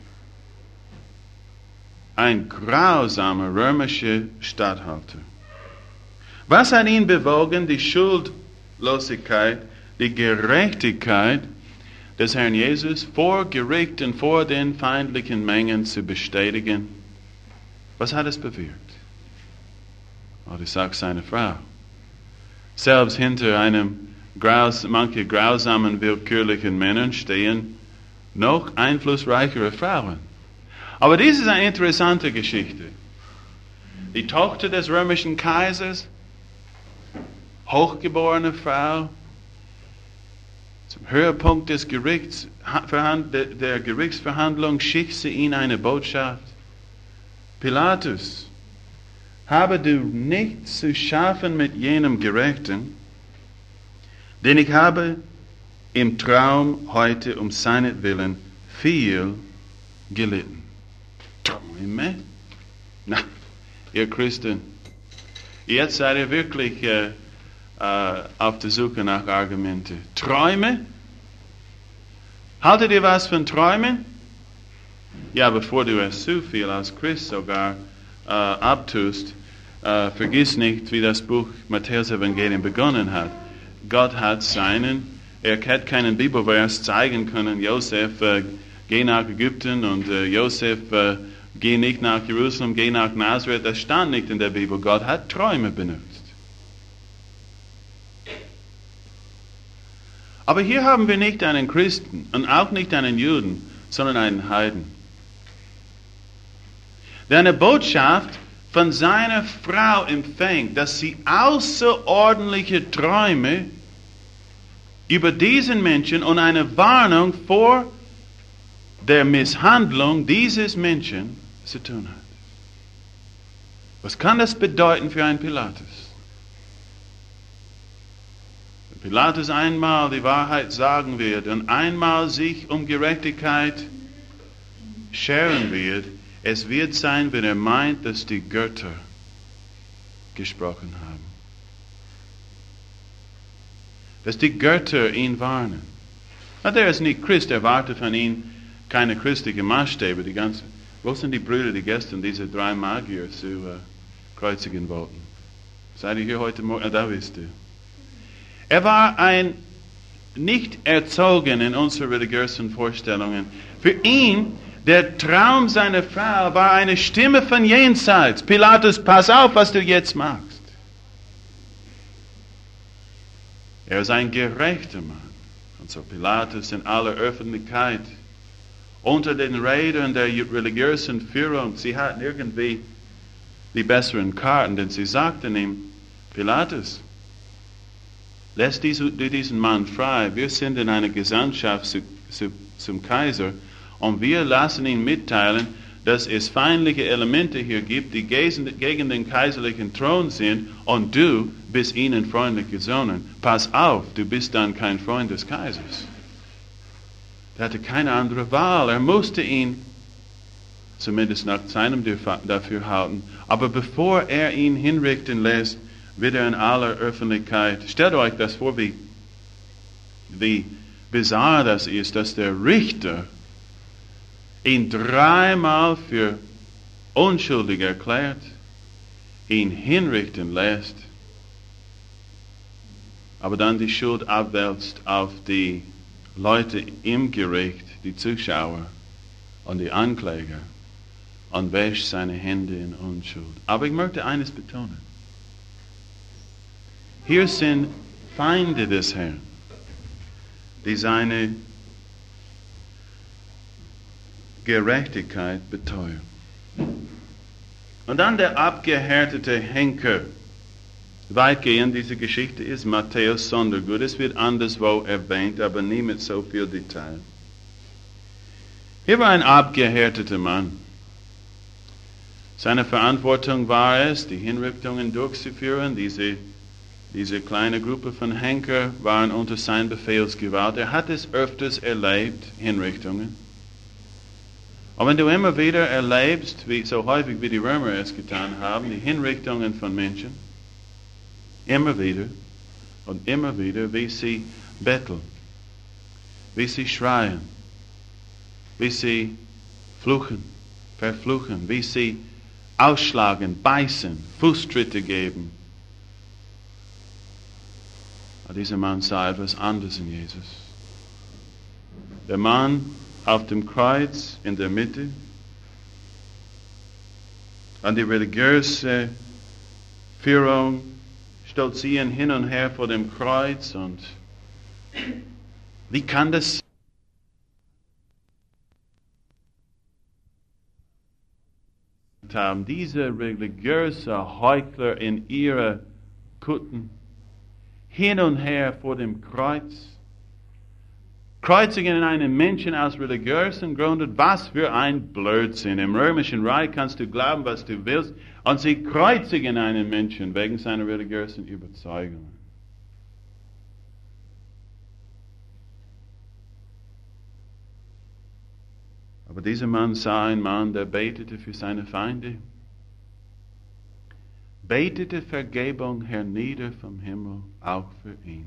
Ein grausamer römischer Statthalter. Was hat ihn bewogen, die Schuldlosigkeit, die Gerechtigkeit des Herrn Jesus vor Gericht und vor den feindlichen Mengen zu bestätigen? Was hat es bewirkt? Oh, ich sage seine Frau. Selbst hinter manche grausamen, willkürlichen Männern stehen noch einflussreichere Frauen. Aber dies ist eine interessante Geschichte. Die Tochter des römischen Kaisers, hochgeborene Frau, zum Höhepunkt des der Gerichtsverhandlung schickt sie ihm eine Botschaft. Pilatus, habe du nichts zu schaffen mit jenem Gerechten, denn ich habe im Traum heute um seinetwillen viel gelitten. Träume? Na, ihr Christen, jetzt seid ihr wirklich auf der Suche nach Argumente. Träume? Haltet ihr was von Träumen? Ja, bevor du es zu viel als Christ sogar abtust, vergiss nicht, wie das Buch Matthäus Evangelium begonnen hat. Gott hat er hat keinen Bibelvers zeigen können, Josef, geh nach Ägypten und Josef, geh nicht nach Jerusalem, geh nach Nazareth. Das stand nicht in der Bibel. Gott hat Träume benutzt. Aber hier haben wir nicht einen Christen und auch nicht einen Juden, sondern einen Heiden, der eine Botschaft von seiner Frau empfängt, dass sie außerordentliche Träume über diesen Menschen und eine Warnung vor der Misshandlung dieses Menschen zu tun hat. Was kann das bedeuten für einen Pilatus? Wenn Pilatus einmal die Wahrheit sagen wird und einmal sich um Gerechtigkeit scheren wird, es wird sein, wenn er meint, dass die Götter gesprochen haben. Dass die Götter ihn warnen. Na, der ist nicht Christ, erwartet von ihm keine christlichen Maßstäbe. Wo sind die Brüder, die gestern diese 3 Magier zu kreuzigen wollten? Seid ihr hier heute Morgen? Da bist du. Er war nicht erzogen in unseren religiösen Vorstellungen. Für ihn, der Traum seiner Frau war eine Stimme von jenseits. Pilatus, pass auf, was du jetzt machst. Er ist ein gerechter Mann. Und so Pilatus in aller Öffentlichkeit, unter den Rädern der religiösen Führung, sie hatten irgendwie die besseren Karten, denn sie sagten ihm, Pilatus, lässt diesen Mann frei. Wir sind in einer Gesandtschaft zum Kaiser und wir lassen ihn mitteilen, dass es feindliche Elemente hier gibt, die gegen den kaiserlichen Thron sind und du bist ihnen freundlich gesonnen. Pass auf, du bist dann kein Freund des Kaisers. Er hatte keine andere Wahl. Er musste ihn zumindest nach seinem Dafürhalten. Aber bevor er ihn hinrichten lässt, wird er in aller Öffentlichkeit, stellt euch das vor, wie bizarr das ist, dass der Richter ihn 3-mal für unschuldig erklärt, ihn hinrichten lässt, aber dann die Schuld abwälzt auf die Leute im Gericht, die Zuschauer und die Ankläger, und wäscht seine Hände in Unschuld. Aber ich möchte eines betonen. Hier sind Feinde des Herrn, die seine Gerechtigkeit beteuern. Und dann der abgehärtete Henker. Weitgehend diese Geschichte ist Matthäus Sondergut. Es wird anderswo erwähnt, aber nie mit so viel Detail. Hier war ein abgehärteter Mann. Seine Verantwortung war es, die Hinrichtungen durchzuführen. Diese kleine Gruppe von Henker waren unter seiner Befehlsgewalt. Er hat es öfters erlebt, Hinrichtungen. Und wenn du immer wieder erlebst, so häufig wie die Römer es getan haben, die Hinrichtungen von Menschen, immer wieder und immer wieder, wie sie betteln, wie sie schreien, wie sie fluchen, verfluchen, wie sie ausschlagen, beißen, Fußtritte geben. Aber dieser Mann sah etwas anderes in Jesus. Der Mann auf dem Kreuz in der Mitte, an die religiöse Führung stolzieren hin und her vor dem Kreuz, und wie kann das haben? Diese religiöse Heuchler in ihrer Kutten hin und her vor dem Kreuz. Kreuzigen einen Menschen aus religiösen Gründen, was für ein Blödsinn. Im Römischen Reich kannst du glauben, was du willst, und sie kreuzigen einen Menschen wegen seiner religiösen Überzeugungen. Aber dieser Mann sah einen Mann, der betete für seine Feinde, betete Vergebung hernieder vom Himmel, auch für ihn.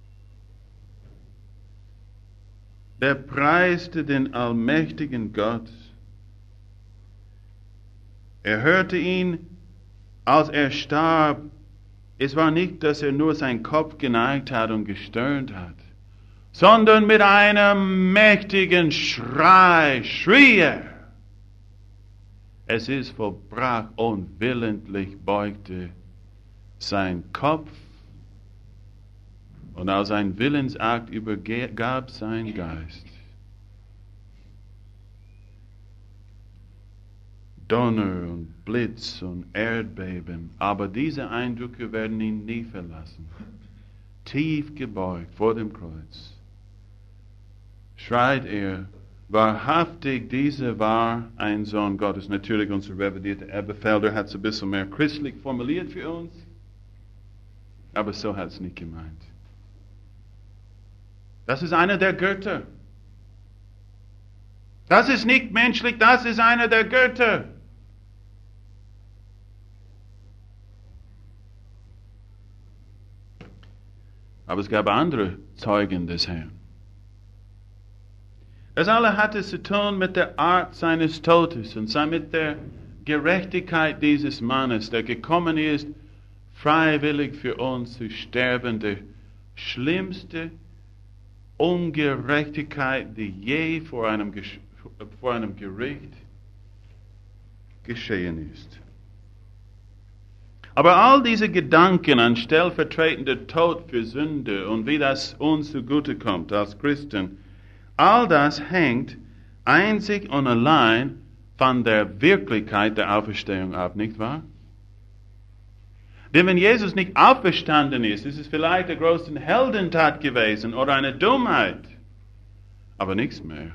Der preiste den allmächtigen Gott. Er hörte ihn, als er starb. Es war nicht, dass er nur seinen Kopf geneigt hat und gestöhnt hat, sondern mit einem mächtigen Schrei schrie er: Es ist vollbracht, und willentlich beugte sein Kopf, und als ein Willensakt übergab sein Geist. Donner und Blitz und Erdbeben, aber diese Eindrücke werden ihn nie verlassen. Tief gebeugt vor dem Kreuz schreit er: Wahrhaftig, dieser war ein Sohn Gottes. Natürlich, unser revidierter Elberfelder hat es ein bisschen mehr christlich formuliert für uns, aber so hat es nicht gemeint. Das ist einer der Götter. Das ist nicht menschlich, das ist einer der Götter. Aber es gab andere Zeugen des Herrn. Das alle hatte zu tun mit der Art seines Todes und mit der Gerechtigkeit dieses Mannes, der gekommen ist, freiwillig für uns zu sterben, der schlimmste Ungerechtigkeit, die je vor einem Gericht geschehen ist. Aber all diese Gedanken an stellvertretender Tod für Sünde und wie das uns zugute kommt als Christen, all das hängt einzig und allein von der Wirklichkeit der Auferstehung ab, nicht wahr? Denn wenn Jesus nicht auferstanden ist es vielleicht eine große Heldentat gewesen oder eine Dummheit, aber nichts mehr.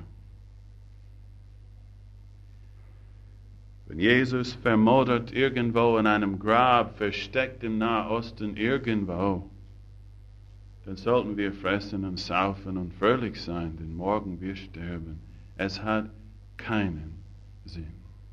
Wenn Jesus vermodert irgendwo in einem Grab, versteckt im Nahosten irgendwo, dann sollten wir fressen und saufen und fröhlich sein, denn morgen wir sterben. Es hat keinen Sinn.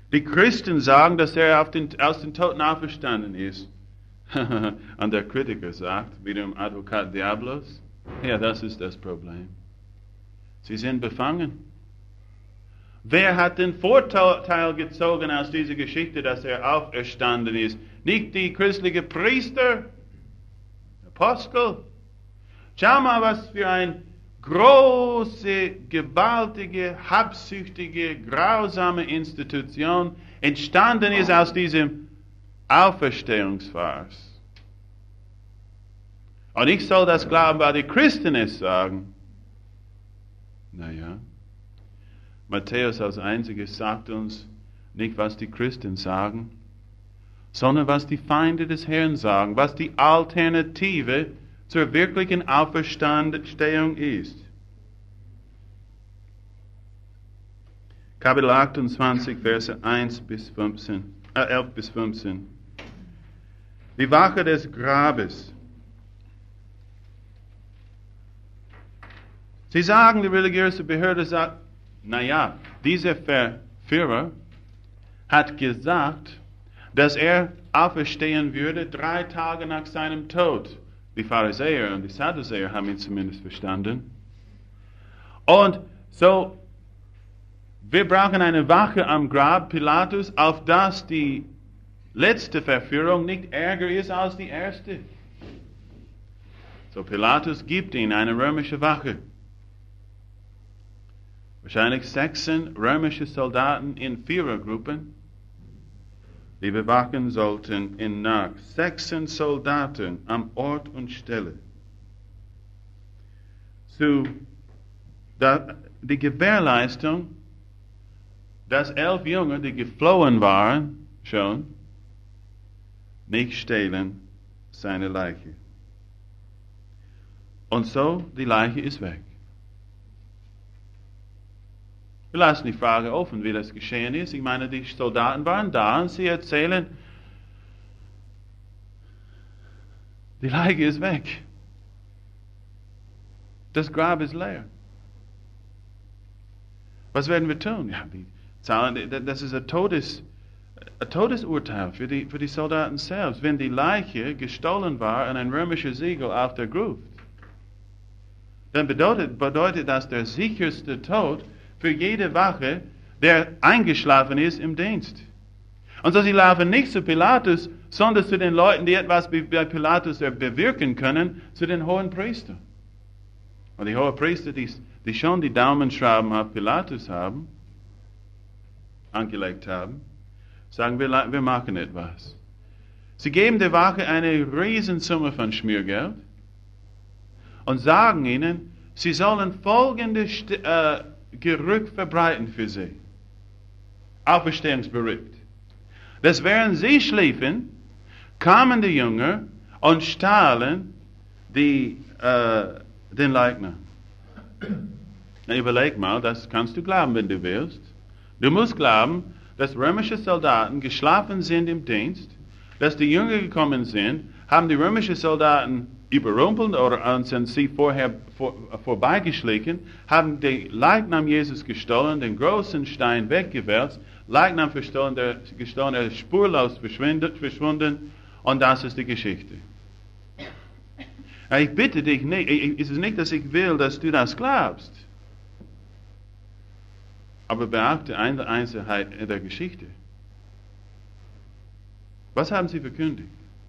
Die Christen sagen, dass er aus den Toten auferstanden ist. Und der Kritiker sagt, wie dem Advokat Diablos, ja, das ist das Problem. Sie sind befangen. Wer hat den Vorteil gezogen aus dieser Geschichte, dass er auferstanden ist? Nicht die christlichen Priester, Apostel. Schau mal, was für eine große, gewaltige, habsüchtige, grausame Institution entstanden ist aus diesem Auferstehungsvers. Und ich soll das glauben, weil die Christen es sagen. Naja, Matthäus als einziges sagt uns nicht, was die Christen sagen, sondern was die Feinde des Herrn sagen, was die Alternative zur wirklichen Auferstehung ist. Kapitel 28, Verse 11 bis 15. Die Wache des Grabes. Sie sagen, die religiöse Behörde sagt, naja, dieser Verführer hat gesagt, dass er auferstehen würde 3 Tage nach seinem Tod. Die Pharisäer und die Sadduzäer haben ihn zumindest verstanden. Und so, wir brauchen eine Wache am Grab Pilatus, auf dass die letzte Verführung nicht ärger ist als die erste. So Pilatus gibt ihnen eine römische Wache. Wahrscheinlich 16 römische Soldaten in Vierergruppen, die bewachen sollten in Nacht. 16 Soldaten am Ort und Stelle. Die Gewährleistung, dass 11 Jünger, die geflohen waren, schon, nicht stehlen seine Leiche. Und so, die Leiche ist weg. Wir lassen die Frage offen, wie das geschehen ist. Ich meine, die Soldaten waren da und sie erzählen, die Leiche ist weg. Das Grab ist leer. Was werden wir tun? Ja, das ist ein Todesurteil für die Soldaten selbst. Wenn die Leiche gestohlen war und ein römisches Siegel auf der Gruft, dann bedeutet das der sicherste Tod für jede Wache, der eingeschlafen ist im Dienst. Und so sie laufen nicht zu Pilatus, sondern zu den Leuten, die etwas bei Pilatus bewirken können, zu den hohen Priestern. Und die hohen Priester, die schon die Daumenschrauben auf Pilatus angelegt haben, sagen, wir machen etwas. Sie geben der Wache eine Riesensumme von Schmiergeld und sagen ihnen, sie sollen folgende Gerücht verbreiten für sie. Auferstehungsbericht. Dass während sie schliefen, kamen die Jünger und stahlen den Leichnam. Na, überleg mal, das kannst du glauben, wenn du willst. Du musst glauben, dass römische Soldaten geschlafen sind im Dienst, dass die Jünger gekommen sind, haben die römischen Soldaten überrumpelt oder sind sie vorher vorbeigeschlichen, haben den Leichnam Jesus gestohlen, den großen Stein weggewälzt, Leichnam gestohlen, der ist spurlos verschwunden und das ist die Geschichte. Ich bitte dich nicht, es ist nicht, dass ich will, dass du das glaubst, aber beachte eine Einzelheit der Geschichte. Was haben sie verkündigt?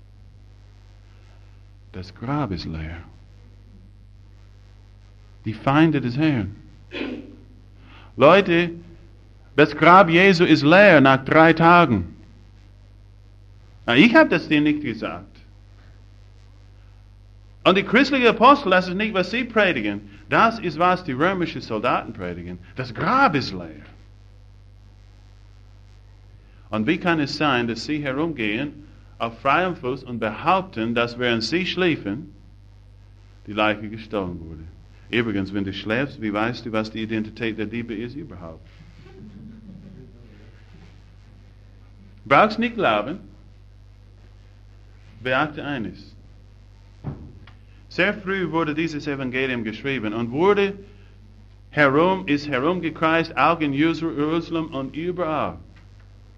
Das Grab ist leer. Die Feinde des Herrn. Leute, das Grab Jesu ist leer nach 3 Tagen. Na, ich habe das dir nicht gesagt. Und die christlichen Apostel, das ist nicht, was sie predigen. Das ist, was die römischen Soldaten predigen. Das Grab ist leer. Und wie kann es sein, dass sie herumgehen auf freiem Fuß und behaupten, dass während sie schliefen, die Leiche gestohlen wurde? Übrigens, wenn du schläfst, wie weißt du, was die Identität der Diebe ist überhaupt? Brauchst nicht glauben. Beachte eines. Sehr früh wurde dieses Evangelium geschrieben und ist herumgekreist, auch in Jerusalem und überall.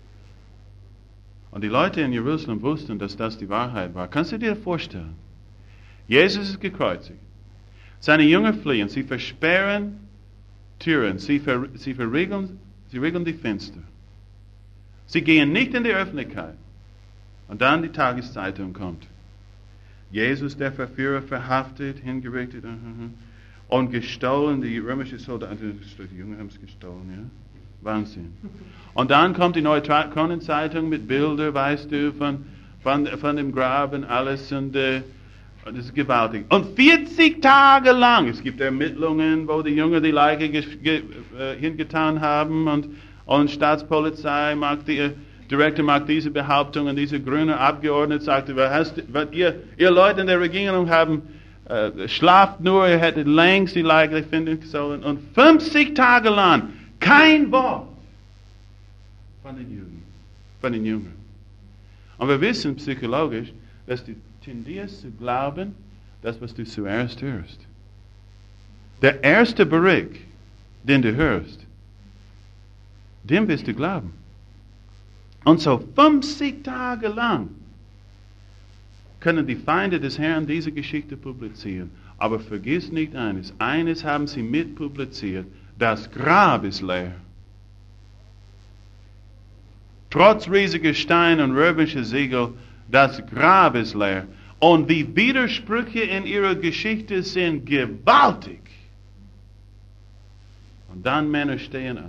Und die Leute in Jerusalem wussten, dass das die Wahrheit war. Kannst du dir vorstellen? Jesus ist gekreuzigt. Seine Jünger fliehen. Sie versperren Türen. Sie regeln die Fenster. Sie gehen nicht in die Öffentlichkeit. Und dann die Tageszeitung kommt. Jesus, der Verführer, verhaftet, hingerichtet und gestohlen. Die römische Soldaten, die Jünger haben es gestohlen, ja? Wahnsinn. Und dann kommt die Neue Kronenzeitung mit Bildern, weißt du, von dem Grab und alles. Und das ist gewaltig. Und 40 Tage lang, es gibt Ermittlungen, wo die Jünger die Leiche hingetan haben und Staatspolizei Direktor macht diese Behauptung und dieser grüne Abgeordnete sagte, ihr Leute in der Regierung haben schlaft nur, ihr hättet längst die Leiche finden sollen. Und 50 Tage lang kein Wort von den Jüngern. Und wir wissen psychologisch, dass du tendierst zu glauben, das, was du zuerst hörst. Der erste Bericht, den du hörst, dem wirst du glauben. Und so 50 Tage lang können die Feinde des Herrn diese Geschichte publizieren. Aber vergiss nicht eines haben sie mitpubliziert, das Grab ist leer. Trotz riesiger Steine und römischer Siegel, das Grab ist leer. Und die Widersprüche in ihrer Geschichte sind gewaltig. Und dann Männer stehen auf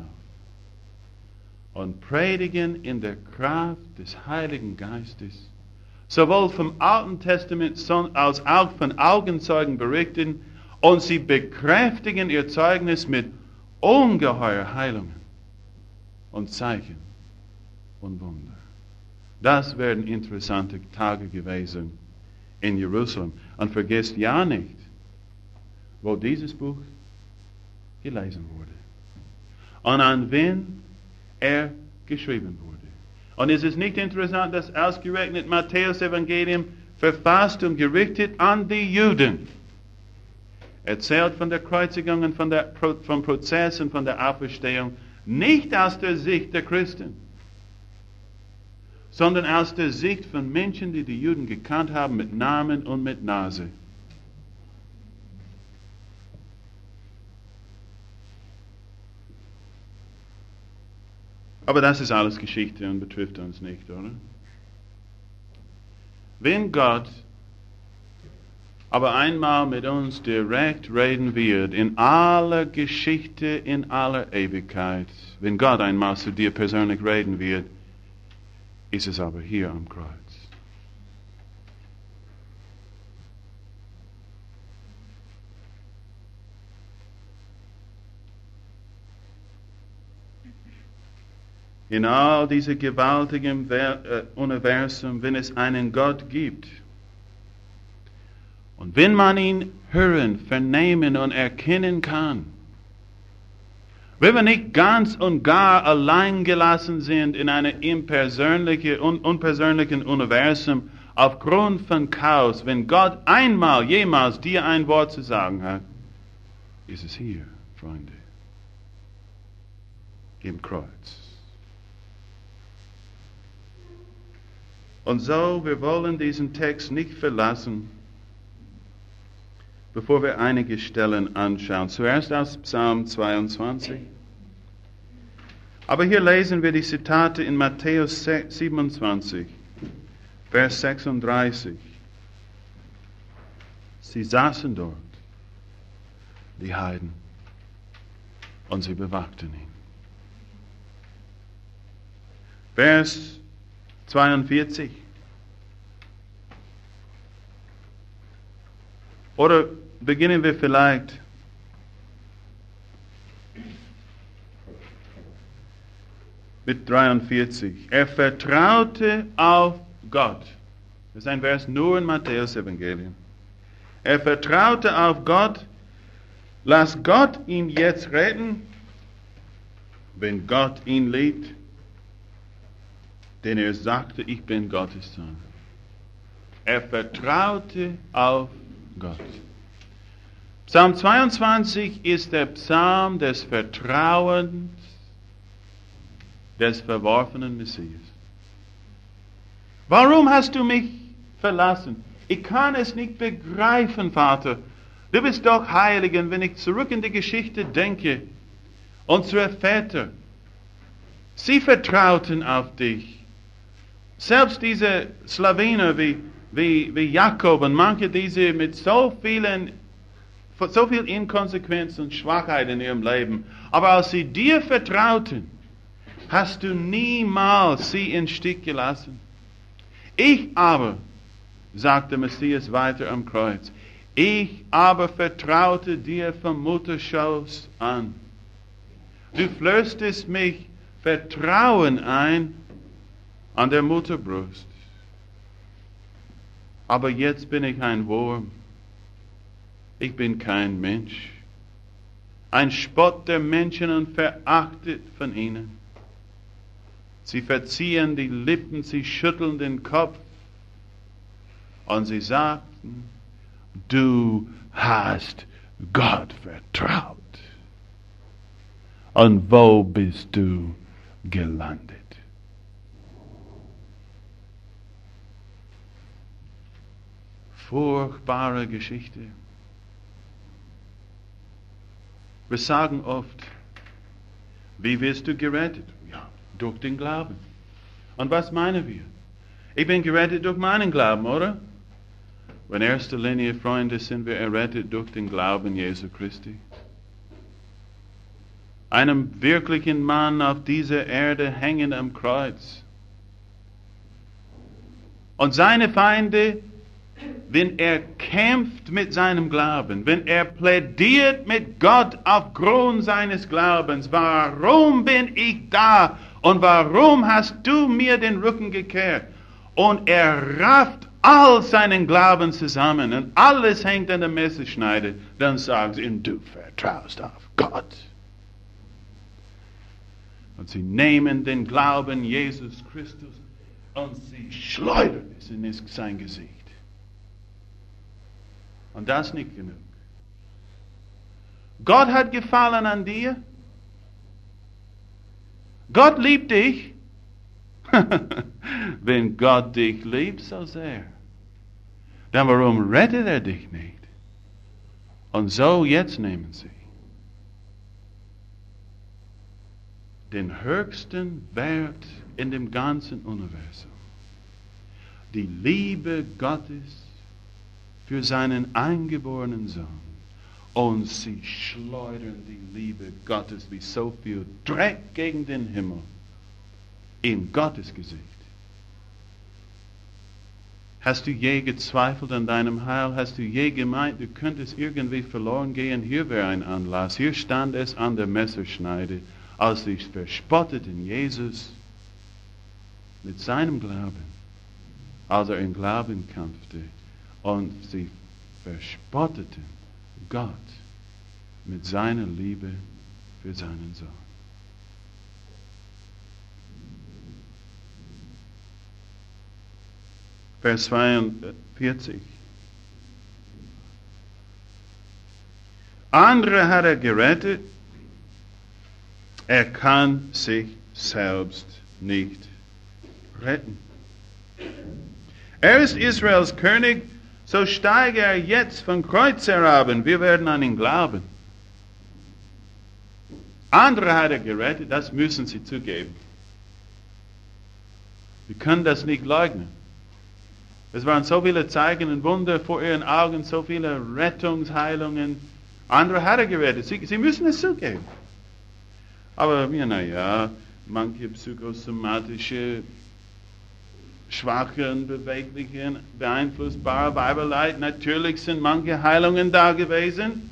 und predigen in der Kraft des Heiligen Geistes, sowohl vom Alten Testament als auch von Augenzeugen berichten, und sie bekräftigen ihr Zeugnis mit ungeheuer Heilungen und Zeichen und Wunder. Das werden interessante Tage gewesen in Jerusalem. Und vergesst ja nicht, wo dieses Buch gelesen wurde und an wen er geschrieben wurde. Und es ist nicht interessant, dass ausgerechnet Matthäus Evangelium verfasst und gerichtet an die Juden erzählt von der Kreuzigung und vom Prozess und von der Auferstehung, nicht aus der Sicht der Christen, sondern aus der Sicht von Menschen, die die Juden gekannt haben mit Namen und mit Nase. Aber das ist alles Geschichte und betrifft uns nicht, oder? Wenn Gott aber einmal mit uns direkt reden wird, in aller Geschichte, in aller Ewigkeit, wenn Gott einmal zu dir persönlich reden wird, ist es aber hier am Kreuz. In all diesem gewaltigen Universum, wenn es einen Gott gibt, und wenn man ihn hören, vernehmen und erkennen kann, wenn wir nicht ganz und gar allein gelassen sind in einem unpersönlichen Universum aufgrund von Chaos, wenn Gott jemals dir ein Wort zu sagen hat, ist es hier, Freunde, im Kreuz. Und so, wir wollen diesen Text nicht verlassen, bevor wir einige Stellen anschauen. Zuerst aus Psalm 22. Aber hier lesen wir die Zitate in Matthäus 27, Vers 36. Sie saßen dort, die Heiden, und sie bewachten ihn. Vers 42. Oder beginnen wir vielleicht mit 43. Er vertraute auf Gott. Das ist ein Vers nur in Matthäus Evangelium. Er vertraute auf Gott. Lass Gott ihn jetzt retten, wenn Gott ihn liebt. Denn er sagte, ich bin Gottes Sohn. Er vertraute auf Gott. Psalm 22 ist der Psalm des Vertrauens des verworfenen Messias. Warum hast du mich verlassen? Ich kann es nicht begreifen, Vater. Du bist doch heilig, und wenn ich zurück in die Geschichte denke, unsere Väter, sie vertrauten auf dich. Selbst diese Slawiner wie Jakob und manche diese mit so viel Inkonsequenz und Schwachheit in ihrem Leben. Aber als sie dir vertrauten, hast du niemals sie im Stich gelassen. Ich aber, sagte Messias weiter am Kreuz, ich aber vertraute dir vom Mutterschoß an. Du flößtest mich Vertrauen ein an der Mutterbrust. Aber jetzt bin ich ein Wurm. Ich bin kein Mensch. Ein Spott der Menschen und verachtet von ihnen. Sie verziehen die Lippen, sie schütteln den Kopf und sie sagten, du hast Gott vertraut. Und wo bist du gelandet? Furchtbare Geschichte. Wir sagen oft, wie wirst du gerettet? Ja, durch den Glauben. Und was meinen wir? Ich bin gerettet durch meinen Glauben, oder? In erster Linie, Freunde, sind wir errettet durch den Glauben Jesu Christi. Einem wirklichen Mann auf dieser Erde hängen am Kreuz. Und seine Feinde, wenn er kämpft mit seinem Glauben, wenn er plädiert mit Gott aufgrund seines Glaubens, warum bin ich da und warum hast du mir den Rücken gekehrt? Und er rafft all seinen Glauben zusammen und alles hängt an der Messerschneide, dann sagt sie, du vertraust auf Gott. Und sie nehmen den Glauben Jesus Christus und sie schleudern es in sein Gesicht. Und das nicht genug. Gott hat Gefallen an dir. Gott liebt dich. Wenn Gott dich liebt so sehr, dann warum rettet er dich nicht? Und so jetzt nehmen sie den höchsten Wert in dem ganzen Universum. Die Liebe Gottes für seinen eingeborenen Sohn. Und sie schleudern die Liebe Gottes wie so viel Dreck gegen den Himmel in Gottes Gesicht. Hast du je gezweifelt an deinem Heil? Hast du je gemeint, du könntest irgendwie verloren gehen? Hier wäre ein Anlass. Hier stand es an der Messerschneide, als sie verspotteten Jesus mit seinem Glauben, als er im Glauben kämpfte. Und sie verspotteten Gott mit seiner Liebe für seinen Sohn. Vers 42. Andere hat er gerettet, er kann sich selbst nicht retten. Er ist Israels König, so steige er jetzt vom Kreuz herab und wir werden an ihn glauben. Andere hat er gerettet, das müssen sie zugeben. Wir können das nicht leugnen. Es waren so viele Zeichen und Wunder vor ihren Augen, so viele Rettungsheilungen. Andere hat er gerettet. Sie müssen es zugeben. Aber naja, manche psychosomatische, schwache und bewegliche, beeinflussbare Weiberleid, natürlich sind manche Heilungen da gewesen.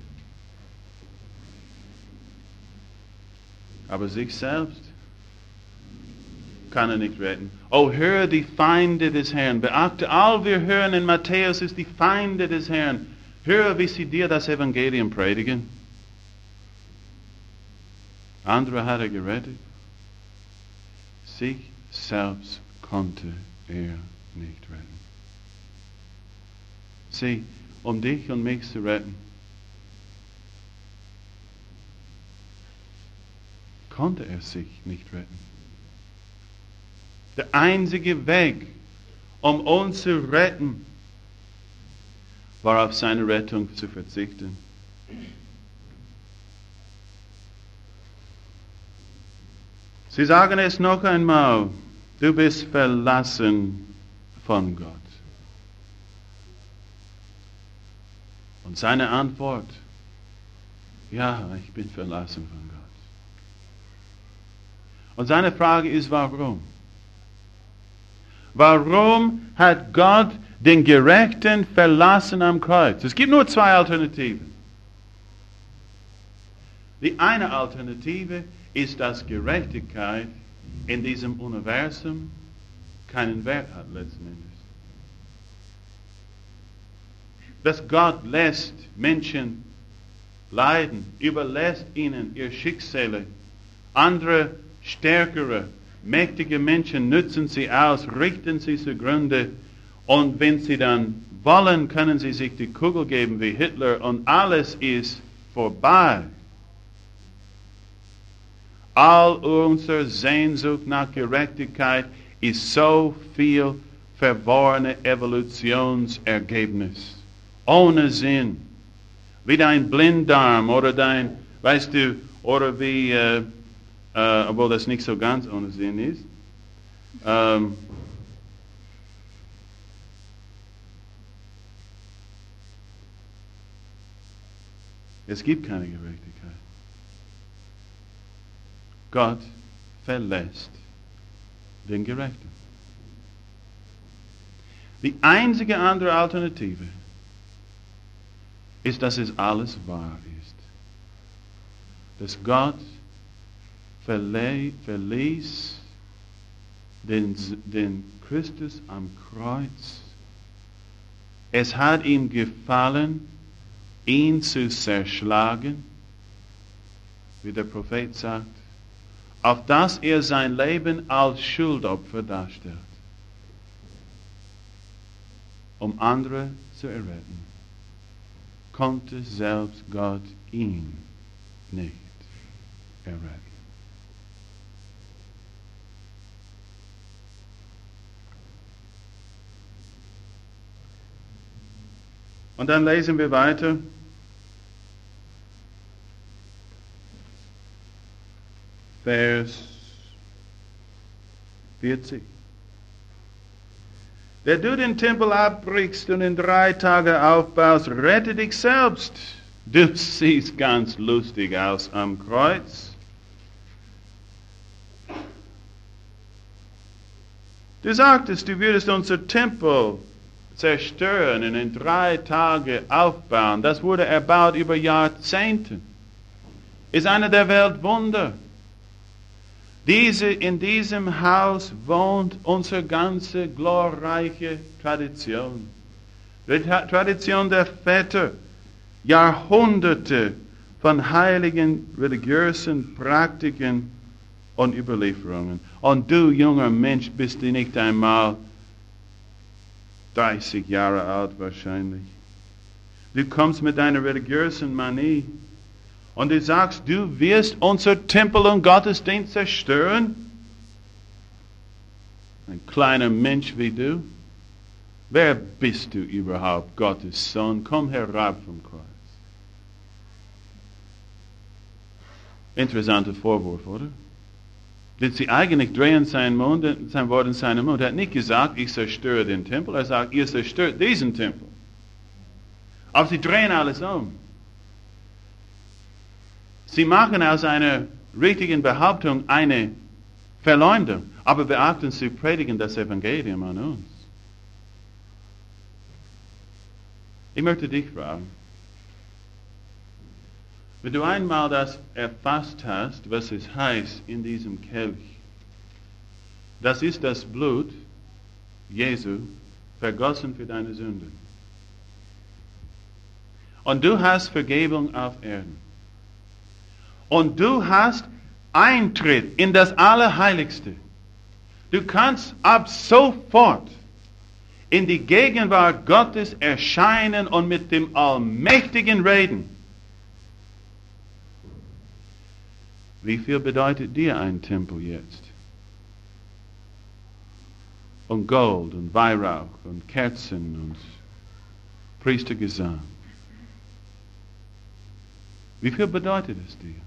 Aber sich selbst kann er nicht retten. Oh, höre die Feinde des Herrn. Beachte, all wir hören in Matthäus ist die Feinde des Herrn. Höre, wie sie dir das Evangelium predigen. Andere hat er gerettet. Sich selbst konnte er nicht retten. Sieh, um dich und mich zu retten, konnte er sich nicht retten. Der einzige Weg, um uns zu retten, war auf seine Rettung zu verzichten. Sie sagen es noch einmal, du bist verlassen von Gott. Und seine Antwort, ja, ich bin verlassen von Gott. Und seine Frage ist, warum? Warum hat Gott den Gerechten verlassen am Kreuz? Es gibt nur zwei Alternativen. Die eine Alternative ist, dass Gerechtigkeit in diesem Universum keinen Wert hat letzten Endes. Dass Gott lässt Menschen leiden, überlässt ihnen ihr Schicksale. Andere, stärkere, mächtige Menschen nützen sie aus, richten sie zugrunde und wenn sie dann wollen, können sie sich die Kugel geben wie Hitler und alles ist vorbei. All unsere Sehnsucht nach Gerechtigkeit ist so viel verworrene Evolutionsergebnis. Ohne Sinn. Wie dein Blinddarm oder dein, weißt du, oder wie, obwohl das nicht so ganz ohne Sinn ist. Es gibt keine Gerechtigkeit. Gott verlässt den Gerechten. Die einzige andere Alternative ist, dass es alles wahr ist. Dass Gott verließ den Christus am Kreuz. Es hat ihm gefallen, ihn zu zerschlagen, wie der Prophet sagt, auf dass er sein Leben als Schuldopfer darstellt, um andere zu erretten, konnte selbst Gott ihn nicht erretten. Und dann lesen wir weiter. Vers 40. Der du den Tempel abbrichst und in 3 Tagen aufbaust, rette dich selbst. Du siehst ganz lustig aus am Kreuz. Du sagtest, du würdest unser Tempel zerstören und in 3 Tagen aufbauen. Das wurde erbaut über Jahrzehnte. Ist einer der Weltwunder. In diesem Haus wohnt unsere ganze glorreiche Tradition. Die Tradition der Väter, Jahrhunderte von heiligen religiösen Praktiken und Überlieferungen. Und du, junger Mensch, bist du nicht einmal 30 Jahre alt wahrscheinlich. Du kommst mit deiner religiösen Manie. Und du sagst, du wirst unser Tempel und Gottesdienst zerstören? Ein kleiner Mensch wie du? Wer bist du überhaupt, Gottes Sohn? Komm herab vom Kreuz. Interessanter Vorwurf, oder? Denn sie eigentlich drehen sein Wort in seinem Mund. Er hat nicht gesagt, ich zerstöre den Tempel. Er sagt, ihr zerstört diesen Tempel. Aber sie drehen alles um. Sie machen aus einer richtigen Behauptung eine Verleumdung, aber beachten, sie predigen das Evangelium an uns. Ich möchte dich fragen, wenn du einmal das erfasst hast, was es heißt in diesem Kelch, das ist das Blut Jesu, vergossen für deine Sünden. Und du hast Vergebung auf Erden. Und du hast Eintritt in das Allerheiligste. Du kannst ab sofort in die Gegenwart Gottes erscheinen und mit dem Allmächtigen reden. Wie viel bedeutet dir ein Tempel jetzt? und Gold und Weihrauch und Kerzen und Priestergesang. Wie viel bedeutet es dir?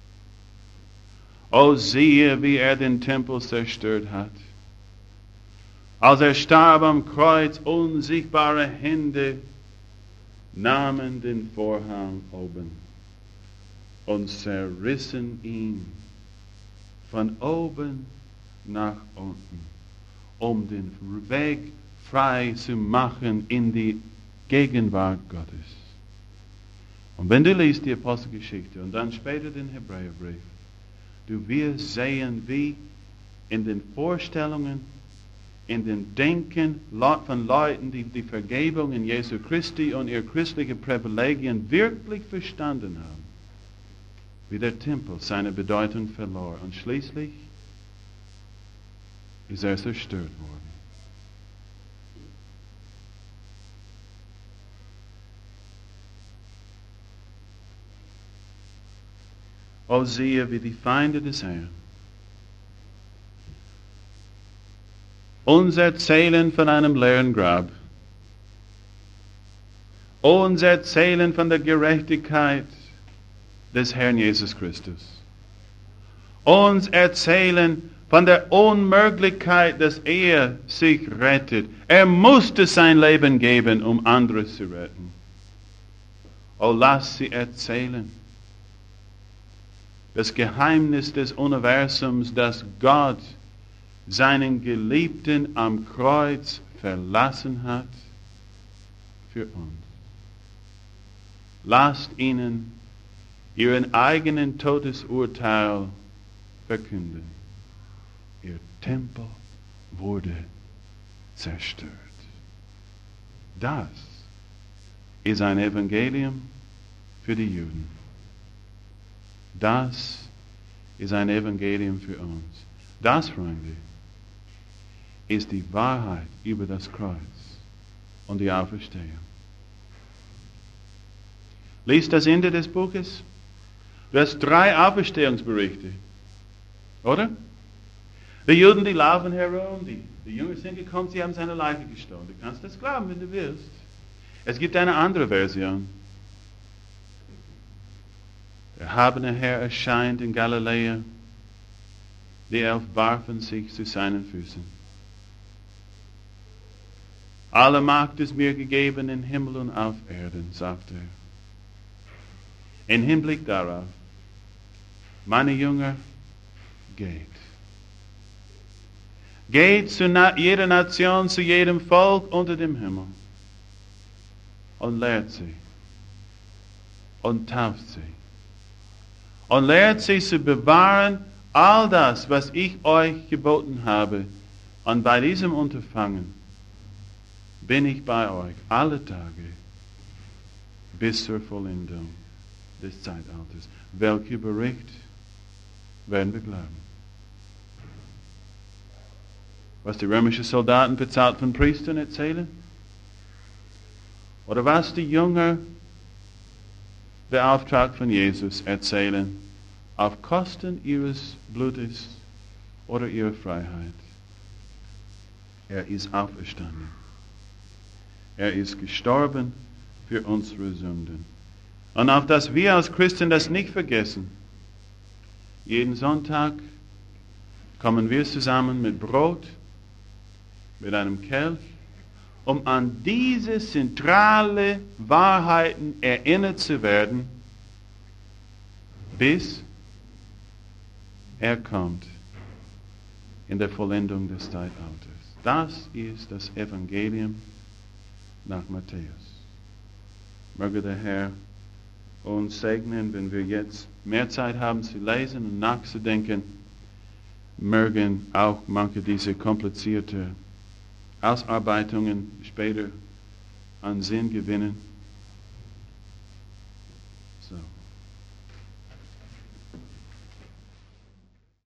O siehe, wie den Tempel zerstört hat. Als starb am Kreuz, unsichtbare Hände nahmen den Vorhang oben und zerrissen ihn von oben nach unten, um den Weg frei zu machen in die Gegenwart Gottes. Und wenn du liest die Apostelgeschichte und dann später den Hebräerbrief, du wirst sehen, wie in den Vorstellungen, in dem Denken von Leuten, die die Vergebung in Jesu Christi und ihre christlichen Privilegien wirklich verstanden haben, wie der Tempel seine Bedeutung verlor. Und schließlich ist er zerstört worden. O siehe, wie die Feinde des Herrn uns erzählen von einem leeren Grab, uns erzählen von der Gerechtigkeit des Herrn Jesus Christus, uns erzählen von der Unmöglichkeit, dass er sich rettet. Er musste sein Leben geben, um andere zu retten. Oh, lass sie erzählen. Das Geheimnis des Universums, dass Gott seinen Geliebten am Kreuz verlassen hat für uns. Lasst ihnen ihren eigenen Todesurteil verkünden. Ihr Tempel wurde zerstört. Das ist ein Evangelium für die Juden. Das ist ein Evangelium für uns. Das, Freunde, ist die Wahrheit über das Kreuz und die Auferstehung. Lies das Ende des Buches. Du hast 3 Auferstehungsberichte. Oder? Die Juden, die laufen herum, die Jünger sind gekommen, sie haben seine Leiche gestohlen. Du kannst das glauben, wenn du willst. Es gibt eine andere Version. Der erhabene Herr erscheint in Galiläa. Die 11 warfen sich zu seinen Füßen. Alle Macht ist mir gegeben in Himmel und auf Erden, sagt er. Im Hinblick darauf, meine Jünger, geht. Geht zu jeder Nation, zu jedem Volk unter dem Himmel und lehrt sie und tauft sie und lehrt sie zu bewahren all das, was ich euch geboten habe. Und bei diesem Unterfangen bin ich bei euch alle Tage bis zur Vollendung des Zeitalters. Welcher Bericht werden wir glauben? Was die römischen Soldaten bezahlt von Priestern erzählen? Oder was die Jünger beauftragt von Jesus erzählen, auf Kosten ihres Blutes oder ihrer Freiheit? Er ist auferstanden. Er ist gestorben für unsere Sünden. Und auf dass wir als Christen das nicht vergessen. Jeden Sonntag kommen wir zusammen mit Brot, mit einem Kelch, um an diese zentrale Wahrheiten erinnert zu werden, bis er kommt in der Vollendung des Zeitalters. Das ist das Evangelium nach Matthäus. Möge der Herr uns segnen, wenn wir jetzt mehr Zeit haben zu lesen und nachzudenken, mögen auch manche diese komplizierte Ausarbeitungen später an Sinn gewinnen.